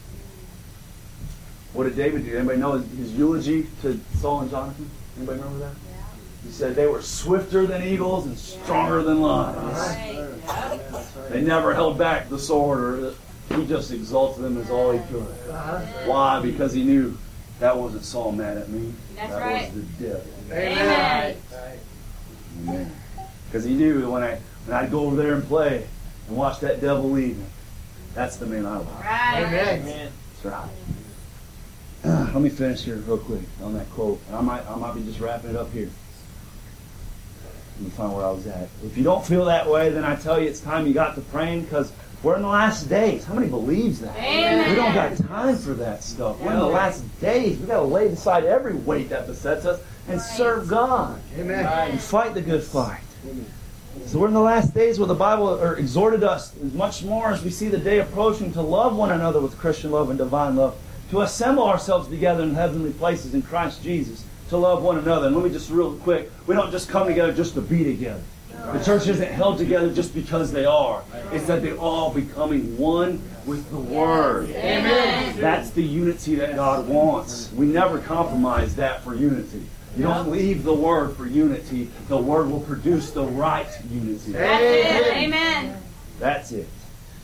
What did David do? Anybody know his, his eulogy to Saul and Jonathan? Anybody remember that? Yeah. He said they were swifter than eagles and stronger than lions. Right. Yep. That's right. They never held back the sword, or he just exalted them as all he could. Uh-huh. Why? Because he knew that wasn't Saul mad at me. That's that right. was the devil. Amen. Amen. Because he knew when I when I'd go over there and play and watch that devil leave me, that's the man I love. Right. Amen. That's right. Uh, let me finish here real quick on that quote. And I might I might be just wrapping it up here. Let me find where I was at. If you don't feel that way, then I tell you it's time you got to praying, because we're in the last days. How many believes that? Amen. We don't got time for that stuff. We're in the last days. We got to lay aside every weight that besets us and Right. serve God Amen. and fight the good fight. So we're in the last days where the Bible or exhorted us as much more as we see the day approaching to love one another with Christian love and divine love, to assemble ourselves together in heavenly places in Christ Jesus, to love one another. And let me just real quick, we don't just come together just to be together. The church isn't held together just because they are. It's that they're all becoming one with the Word. Amen. That's the unity that God wants. We never compromise that for unity. You don't leave the Word for unity. The Word will produce the right unity. That's it. Amen. That's it.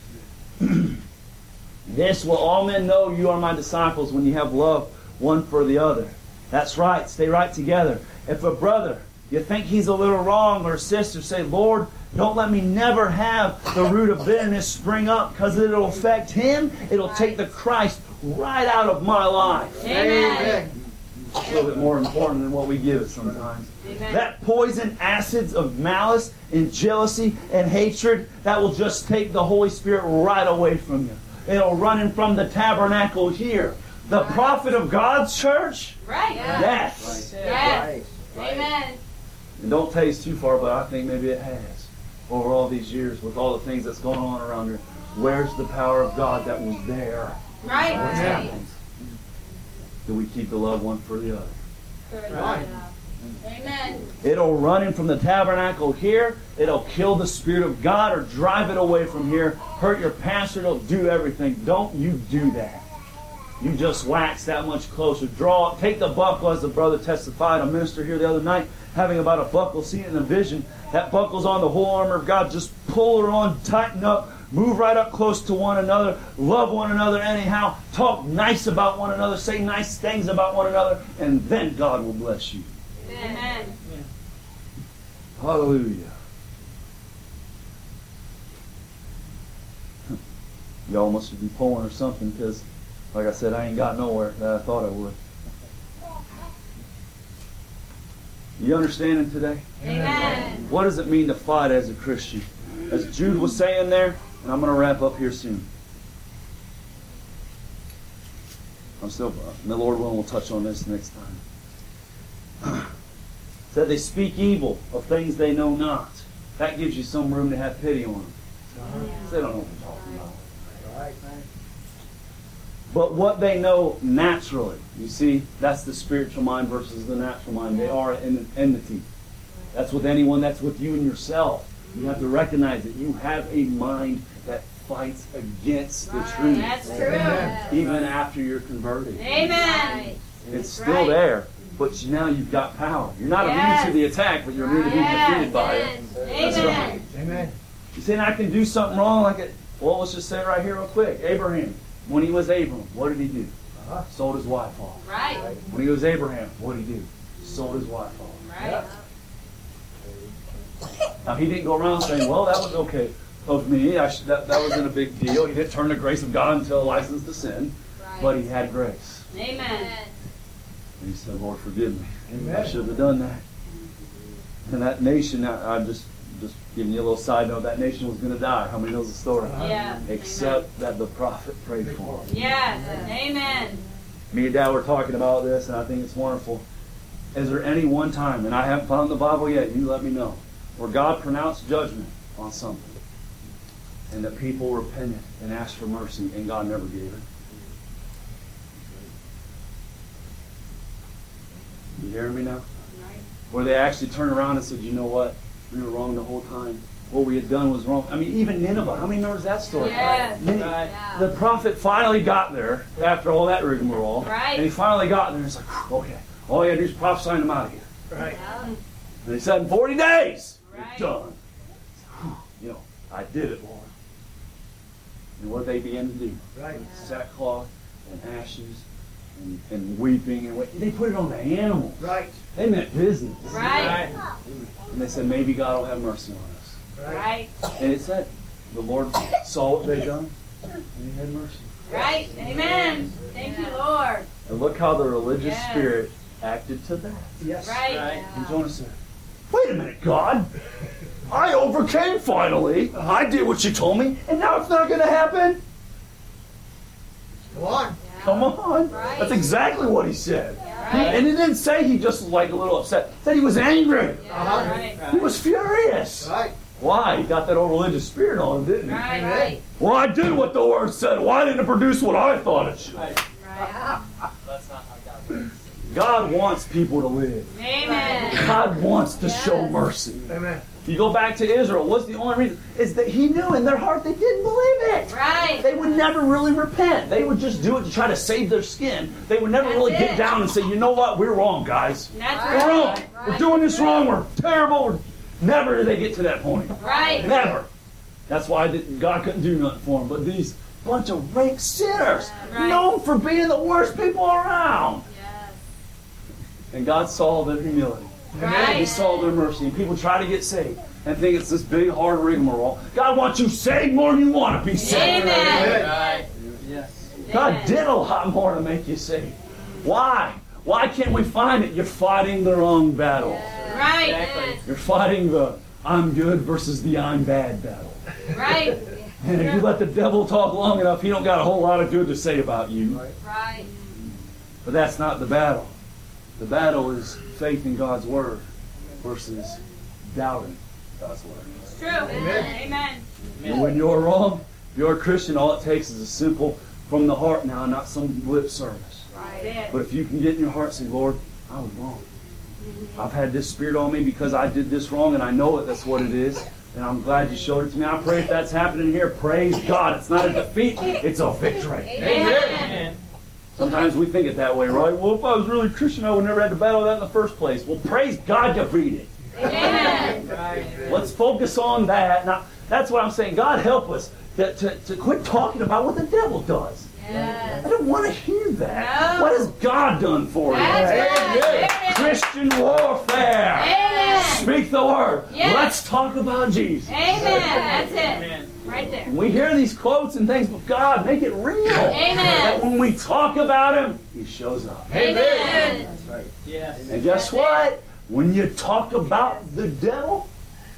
This will all men know you are my disciples when you have love one for the other. That's right. Stay right together. If a brother, you think he's a little wrong, or a sister, say, Lord, don't let me never have the root of bitterness spring up, because it'll affect him. It'll take the Christ right out of my life. Amen. A little bit more important than what we give it sometimes. Amen. That poison acids of malice and jealousy and hatred, that will just take the Holy Spirit right away from you. It'll run in from the tabernacle here. The prophet of God's church? Right. Yes. Yes. Amen. And don't taste too far, but I think maybe it has. Over all these years, with all the things that's going on around here, where's the power of God that was there? Right. What's happened? Do we keep the love one for the other? Right. Amen. It'll run in from the tabernacle here. It'll kill the Spirit of God or drive it away from here. Hurt your pastor. It'll do everything. Don't you do that. You just wax that much closer. Draw, take the buckle, as the brother testified. A minister here the other night having about a buckle, seeing it in a vision. That buckle's on the whole armor of God. Just pull her on, tighten up, move right up close to one another, love one another anyhow, talk nice about one another, say nice things about one another, and then God will bless you. Amen. Hallelujah. Y'all must be pulling or something, because, like I said, I ain't got nowhere that I thought I would. You understanding today? Amen. What does it mean to fight as a Christian? As Jude was saying there, and I'm going to wrap up here soon. I'm still, the Lord willing, we'll touch on this next time. Said they speak evil of things they know not. That gives you some room to have pity on them. They don't know what they're talking about. But what they know naturally, you see, that's the spiritual mind versus the natural mind. They are an enmity. That's with anyone, that's with you and yourself. You have to recognize that you have a mind that fights against the truth. That's true. Even after you're converted. Amen. It's still there, but now you've got power. You're not Yes. immune to the attack, but you're immune to being Yes. defeated by it. Amen. That's right. Amen. You saying I can do something wrong? Like it? Well, let's just say it right here real quick. Abraham, when he was Abram, what did he do? Uh-huh. Sold his wife off. Right. When he was Abraham, what did he do? Sold his wife off. Right. Now, he didn't go around saying, well, that was okay of me. I sh- that, that wasn't a big deal. He didn't turn the grace of God into a license to sin. But he had grace. Amen. And he said, Lord, forgive me. Amen. I should have done that. And that nation, I, I'm just, just giving you a little side note, that nation was going to die. How many knows the story? Yeah. Except that the prophet prayed for him. Yes. Amen. Me and Dad were talking about this, and I think it's wonderful. Is there any one time, and I haven't found the Bible yet, you let me know, where God pronounced judgment on something, and that people repented and asked for mercy, and God never gave it? You hearing me now? Where they actually turned around and said, you know what? We were wrong the whole time. What we had done was wrong. I mean, even Nineveh. How many knows that story? Yes. Nin- Yeah. The prophet finally got there after all that rigmarole. Right. And he finally got there. And it's like, okay, all you got to do is prophesy them out of here. Right. And he said, in forty days, Right. it's done. You know, I did it, Lord. And what they began to do? Right. Sackcloth and ashes and, and weeping. and what, They put it on the animals. Right. They meant business. Right. And they said, maybe God will have mercy on us. Right. And it said, the Lord saw what they done, and he had mercy. Right. Amen. Thank you, Lord. And look how the religious Yes. spirit acted to that. Yes. Right. And Jonah said, wait a minute, God. I overcame finally. I did what you told me, and now it's not going to happen? Go on. Come on. Right. That's exactly what he said. And it didn't say he just was like a little upset. It said he was angry. Yeah, right. He was furious. Right. Why? He got that old religious spirit on him, didn't he? Right, right. Well, I did what the Word said. Why didn't it produce what I thought it should? Right. That's not how God works. God wants people to live. Amen. God wants to Yes. show mercy. Amen. You go back to Israel, what's the only reason? Is that he knew in their heart they didn't believe it. Right. They would never really repent. They would just do it to try to save their skin. They would never That's really it. get down and say, you know what, we're wrong, guys. That's We're right. wrong. We're doing this wrong. We're terrible. We're... Never did they get to that point. Right. Never. That's why God couldn't do nothing for them. But these bunch of rank sinners, Right. known for being the worst people around. Yes. And God saw their humility. Right. He saw their mercy. And people try to get saved and think it's this big, hard rigmarole. God wants you saved more than you want to be saved. Amen. Right. Yes. God Amen. did a lot more to make you saved. Why? Why can't we find it? You're fighting the wrong battle. Right. Exactly. You're fighting the I'm good versus the I'm bad battle. Right. And if you let the devil talk long enough, he don't got a whole lot of good to say about you. Right. But that's not the battle. The battle is faith in God's Word versus doubting God's Word. It's true. Amen. And when you're wrong, if you're a Christian, all it takes is a simple from the heart now, not some lip service. Right. But if you can get in your heart and say, Lord, I was wrong. I've had this spirit on me because I did this wrong and I know it, that's what it is. And I'm glad you showed it to me. I pray if that's happening here, praise God. It's not a defeat, it's a victory. Amen. Sometimes we think it that way, right? Well, if I was really Christian, I would never have to battle that in the first place. Well, praise God you beat it. Amen. Let's focus on that. Now, that's what I'm saying. God help us to, to, to quit talking about what the devil does. Yes. I don't want to hear that. No. What has God done for you? That's right. There it is. Christian warfare. Amen. Speak the word. Yes. Let's talk about Jesus. Amen. That's it. Amen. Right there. We hear these quotes and things, but God, make it real. Amen. That when we talk about Him, He shows up. Amen. That's right. Yes. And guess what? When you talk about the devil,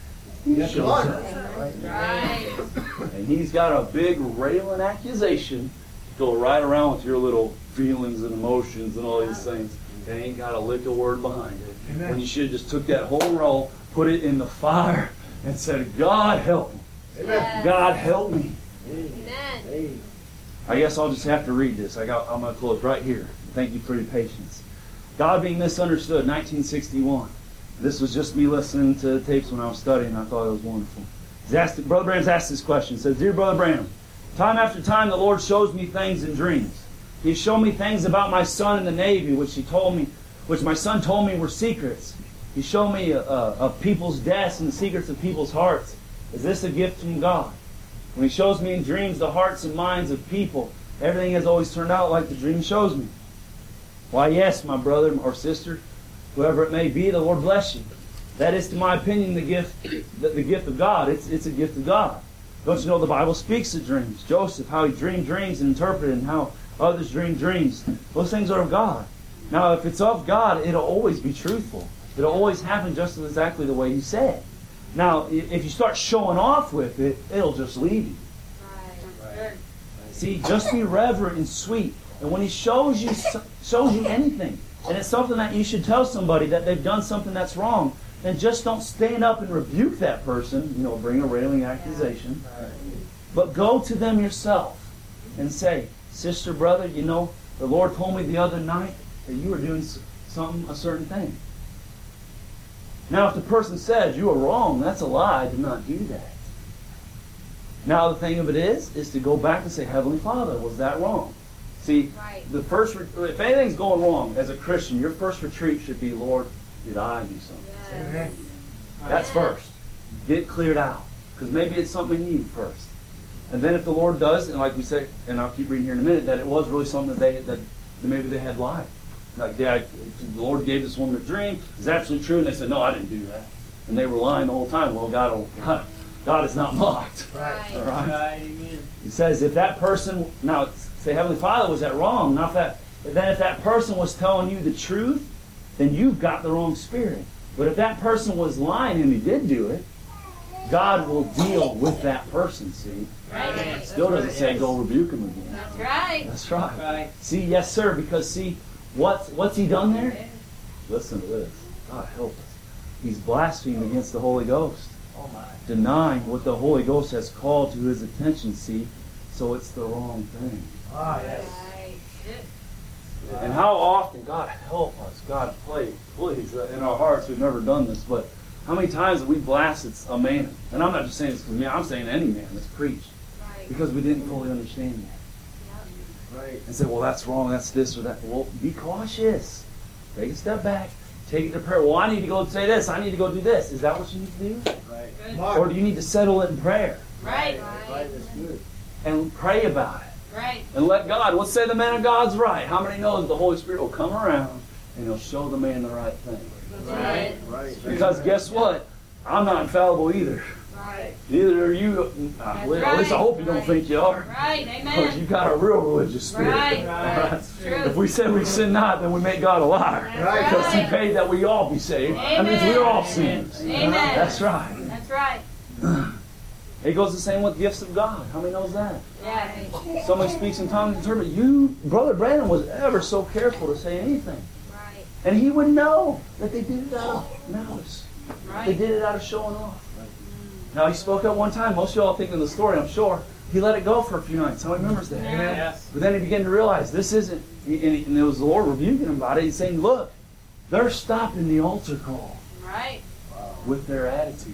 He Yes, shows Lord. up. Right. And he's got a big railing accusation to go right around with your little feelings and emotions and all these things. They ain't got a lick of word behind it. Amen. When you should have just took that whole roll, put it in the fire, and said, God help me. Amen. God help me. Amen. Hey. I guess I'll just have to read this. I got, I'm going to close right here. Thank you for your patience. God being misunderstood, nineteen sixty-one. This was just me listening to the tapes when I was studying. I thought it was wonderful. He's asked, Brother Branham's asked this question. He says, Dear Brother Branham, time after time the Lord shows me things in dreams. He showed me things about my son in the Navy, which he told me, which my son told me were secrets. He showed me uh, uh, of people's deaths and the secrets of people's hearts. Is this a gift from God? When He shows me in dreams the hearts and minds of people, everything has always turned out like the dream shows me. Why, yes, my brother or sister, whoever it may be, the Lord bless you. That is, to my opinion, the gift, the, the gift of God. It's, it's a gift of God. Don't you know the Bible speaks of dreams? Joseph, how he dreamed dreams and interpreted, and how others dream dreams. Those things are of God. Now, if it's of God, it'll always be truthful. It'll always happen just exactly the way He said. Now, i- if you start showing off with it, it'll just leave you. Right. See, just be reverent and sweet. And when He shows you so- shows you anything, and it's something that you should tell somebody that they've done something that's wrong, then just don't stand up and rebuke that person, you know, bring a railing accusation. But go to them yourself and say, Sister, brother, you know, the Lord told me the other night that you were doing s- something, a certain thing. Now, if the person says you are wrong, that's a lie. Do not do that. Now, the thing of it is, is to go back and say, Heavenly Father, was that wrong? See, Right. the first, re- if anything's going wrong as a Christian, your first retreat should be, Lord, did I do something? Amen. That's first. Get it cleared out. Because maybe it's something in you first. And then if the Lord does, and like we say, and I'll keep reading here in a minute, that it was really something that they that maybe they had lied. Like, yeah, the Lord gave this woman a dream. It's absolutely true. And they said, no, I didn't do that. And they were lying the whole time. Well, God, will- God, God is not mocked. Right. All right? Right. Amen. He says, if that person, now say, Heavenly Father, was that wrong? Now, if that, then if that person was telling you the truth, then you've got the wrong spirit. But if that person was lying and he did do it, God will deal with that person, see? Right. Still doesn't say go rebuke him again. That's right. That's right. Right. See, yes, sir, because see, What's, what's he done there? Listen to this. God help us. He's blaspheming against the Holy Ghost. Oh my. Denying what the Holy Ghost has called to his attention, see? So it's the wrong thing. Ah, yes. And how often, God help us, God please, please, uh, in our hearts, we've never done this, but how many times have we blasted a man? And I'm not just saying this because me, I'm saying any man that's preached. Right. Because we didn't fully understand that. Right. And say, well, that's wrong, that's this or that. Well, be cautious. Take a step back. Take it to prayer. Well, I need to go say this. I need to go do this. Is that what you need to do? Right. Mark. Or do you need to settle it in prayer? Right. Right is good. And pray about it. Right. And let God, let's say the man of God's right. How many knows the Holy Spirit will come around and he'll show the man the right thing? Right. Right. Because guess what? I'm not infallible either. Right. Neither are you. Uh, well, at least I hope you don't Right. think you are. Right. Because Amen. you've got a real religious spirit. Right. Right. True. If we say we sin not, then we make God a liar. That's Because He right. paid that we all be saved. That means we're all sinners. Amen. That's right. That's right. It goes the same with gifts of God. How many knows that? Yes. Somebody speaks in tongues and interpret. You, Brother Brandon, was ever so careful to say anything. Right. And he would know that they did it out of malice. They Right. did it out of showing off. Now, he spoke up one time. Most of y'all think in the story, I'm sure. He let it go for a few nights. How many remembers that? Yes. But then he began to realize this isn't, and, he, and it was the Lord rebuking him about it. He's saying, look, they're stopping the altar call Right. with their attitude.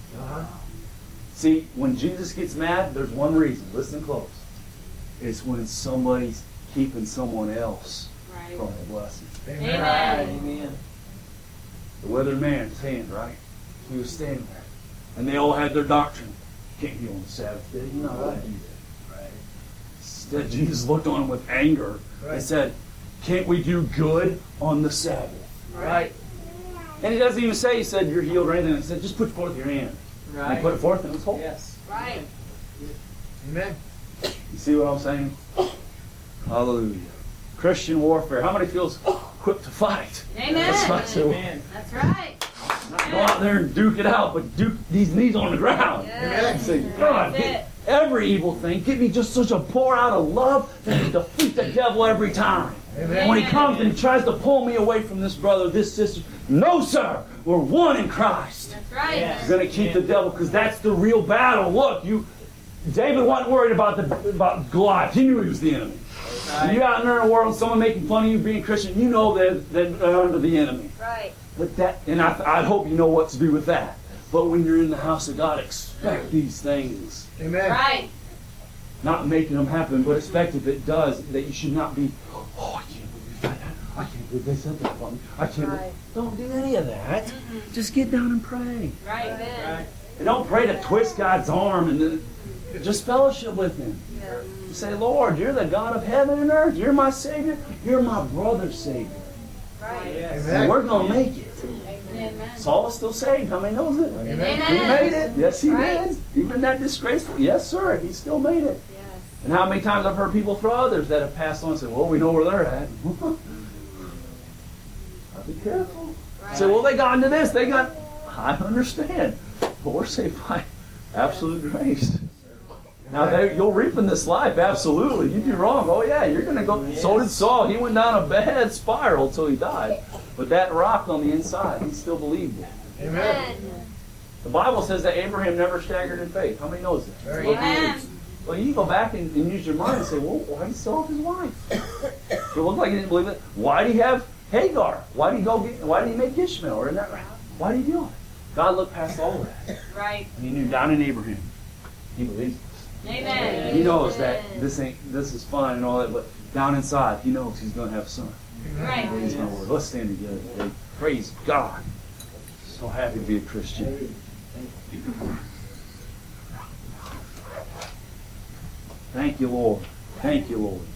See, when Jesus gets mad, there's one reason. Listen close. It's when somebody's keeping someone else Right. from the blessing. Amen. Amen. The withered man's hand, right? He was standing there. And they all had their doctrine. You can't heal on the Sabbath day. You're not allowed to do that. Right. Instead, Jesus looked on him with anger Right. and said, can't we do good on the Sabbath? Right. And he doesn't even say, he said, you're healed or anything. He said, just put forth your hand. And Right. he put it forth and it was whole. Yes. Right. Amen. You see what I'm saying? Hallelujah. Christian warfare. How many feels equipped to fight? Amen. That's right. So, Amen. That's right. not go out there and duke it out, but duke these knees on the ground. Yes. Say, God, That's get it. every evil thing. Give me just such a pour out of love that can defeat the devil every time. Amen. When he comes and he tries to pull me away from this brother, this sister, no, sir. We're one in Christ. That's right. Yes. You're going to keep the devil because that's the real battle. Look, you, David wasn't worried about the about Goliath. He knew he was the enemy. When you're out in the world, someone making fun of you being Christian, you know that they're under the enemy. Right. But that, and I, I hope you know what to do with that. But when you're in the house of God, expect these things. Amen. Right. Not making them happen, but expect if it does, that you should not be, oh, I can't believe that. I can't believe they said that about me. I can't Right. believe. Don't do any of that. Just get down and pray. Right. Amen. And don't pray to twist God's arm and then just fellowship with Him. Yes. You say, Lord, you're the God of heaven and earth. You're my Savior. You're my brother's Savior. Right. Yes. And we're going to make it. Amen. Saul is still saved. How many knows it? Amen. He made it. Yes, he Right. did. Even that disgraceful. Yes, sir. He still made it. Yes. And how many times I've heard people throw others that have passed on and say, well, we know where they're at. I'll be careful. Right. Say, well, they got into this. They got... I understand. But we're saved by absolute grace. Now, they, you'll reap in this life, absolutely. You do wrong. Oh, yeah, you're going to go. So did Saul. He went down a bad spiral until he died. But that rock on the inside, he still believed it. Amen. The Bible says that Abraham never staggered in faith. How many knows that? Very Amen. Well, you can go back and, and use your mind and say, well, why did he sell off his wife? It looked like he didn't believe it. Why did he have Hagar? Why did he go get, why did he make Ishmael? Or isn't that right? Why did he do it? God looked past all of that. Right. And he knew down in Abraham. He believed. Amen. He knows that this ain't this is fun and all that, but down inside, he knows he's going to have a son. Right. Praise my Lord. Let's stand together today. Praise God. So happy to be a Christian. Thank you, Lord. Thank you, Lord.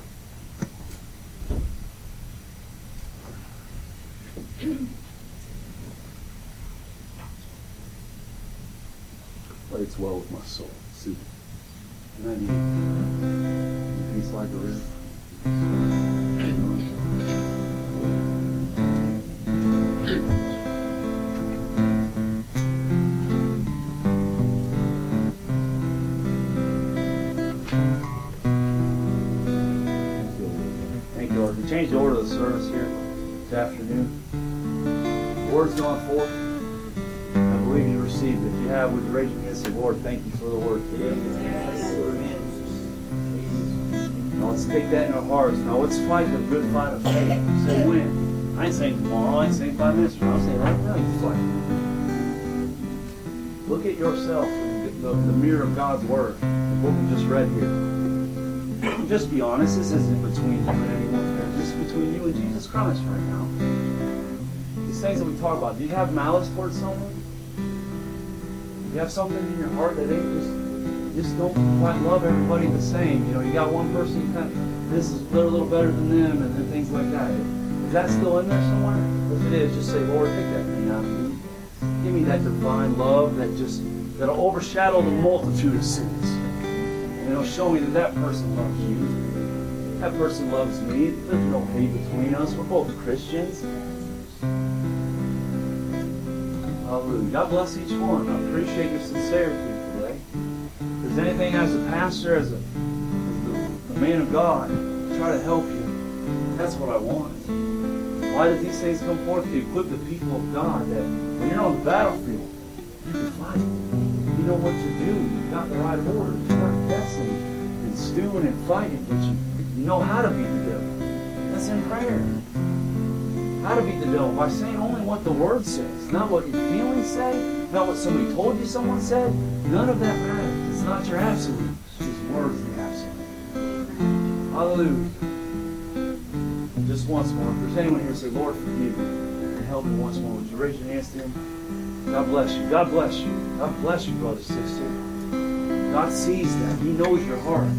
But it's well with my soul. See, and I need peace like a river. Thank you, Lord. change the order of the service here this afternoon. The word's gone forth. I believe you received it. If you have, would you raise your hand and say, Lord, thank you for the word today. Now let's take that in our hearts. Now let's fight the good fight of faith. Say when. I ain't saying tomorrow. I ain't saying five minutes from now. I'm saying right now you fight. Look at yourself in the, the mirror of God's word. What we just read here. Just be honest. This isn't between you and anyone here. This is between you and Jesus Christ right now. These things that we talk about. Do you have malice towards someone? Do you have something in your heart that ain't just, you just don't quite love everybody the same? You know, you got one person you kind of, this is they're a little better than them, and, and things like that. Is that still in there somewhere? If it is, just say, Lord, take that thing out of me. Give me that divine love that just that'll overshadow the multitude of sins. And it'll show me that that person loves you. That person loves me. There's no hate between us. We're both Christians. Hallelujah. God bless each one. I appreciate your sincerity today. If there's anything as a pastor, as a, as a man of God, try to help you. That's what I want. Why did these things come forth? To equip the people of God that when you're on the battlefield, you can fight. You know what to do. You've got the right order. You're not guessing and stewing and fighting, but you, you know how to beat the devil. That's in prayer. How to beat the devil? By saying only what the Word says. Not what your feelings say. Not what somebody told you someone said. None of that matters. It's not your absolute. His Word is the absolute. Hallelujah. Just once more. If there's anyone here who say, Lord, forgive me, and help me once more, would you raise your hands to Him? God bless you. God bless you. God bless you, brother, sister. God sees that. He knows your heart.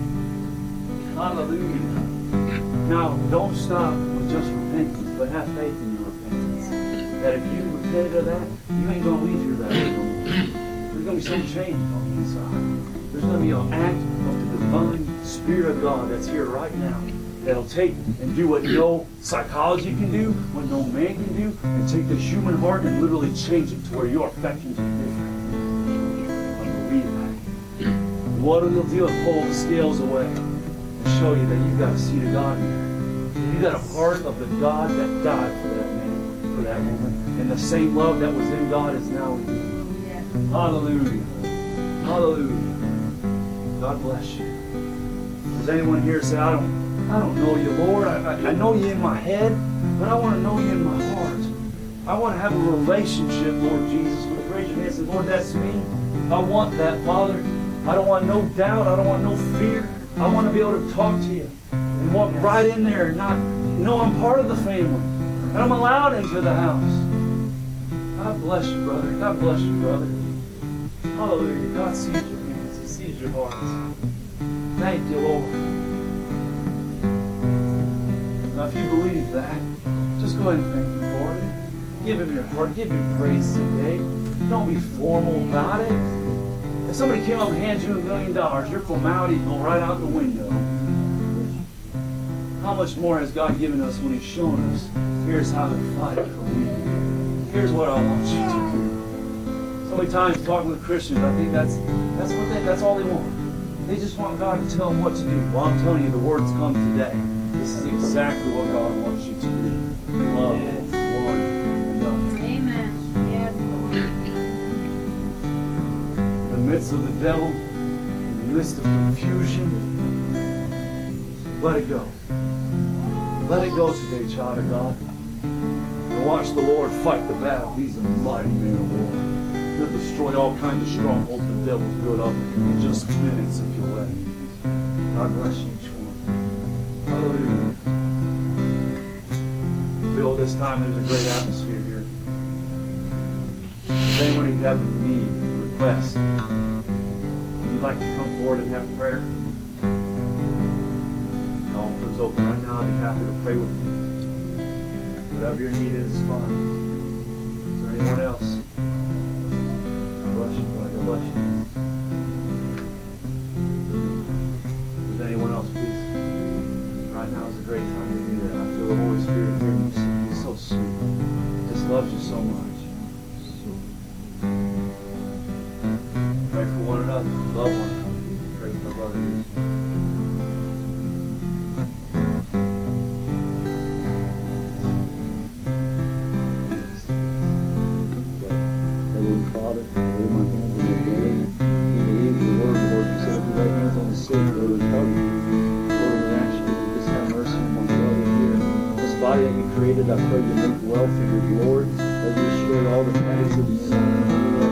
Hallelujah. Now, don't stop with just repentance, but have faith in your repentance. That if you repented of that, you ain't going to leave here that way no more. There's going to be some change on the inside. There's going to be an act of the divine Spirit of God that's here right now. That'll take and do what no psychology can do, what no man can do, and take the human heart and literally change it to where your affections are different. I believe that. What it'll do is pull the scales away and show you that you've got a seed of God in there. You got a part of the God that died for that man, for that woman, and the same love that was in God is now in you. Hallelujah. Hallelujah. God bless you. Does anyone here say, I don't I don't know you, Lord. I, I, I know you in my head, but I want to know you in my heart. I want to have a relationship, Lord Jesus. With raise your hand and say, Lord, that's me. I want that, Father. I don't want no doubt. I don't want no fear. I want to be able to talk to you and walk right in there and not know I'm part of the family. And I'm allowed into the house. God bless you, brother. God bless you, brother. Hallelujah. God sees your hands. He sees your hearts. Thank you, Lord. Now, if you believe that, just go ahead and thank Him for it. Give Him your heart. Give Him praise today. Don't be formal about it. If somebody came up and handed you a million dollars, your formality would go right out the window. How much more has God given us when He's shown us, here's how to fight for me. Here's what I want you to do. So many times talking with Christians, I think that's that's what they, that's all they want. They just want God to tell them what to do. Well, I'm telling you, the word's come today. This is exactly what God wants you to do. Love one another. Amen. Yes, Lord. In the midst of the devil, in the midst of confusion, let it go. Let it go today, child of God. And watch the Lord fight the battle. He's a mighty man of war. He'll destroy all kinds of strongholds the devil's built up in just minutes if you let him. God bless you each one. Hallelujah. Feel this time there's a great atmosphere here. If anyone who have a need, a request, would you like to come forward and have prayer? The altar's open right now. I'd be happy to pray with you. Whatever your need is, is fine. Is there anyone else? God bless you, brother. God bless you. Is there anyone else, please? Right now is a great time to do that. I feel the Holy Spirit here. He's so sweet. He just loves you so much. Pray for one another. Love one another. Pray for my brother. created, I pray you make wealth of your glory, that you restore all the patterns of the sun.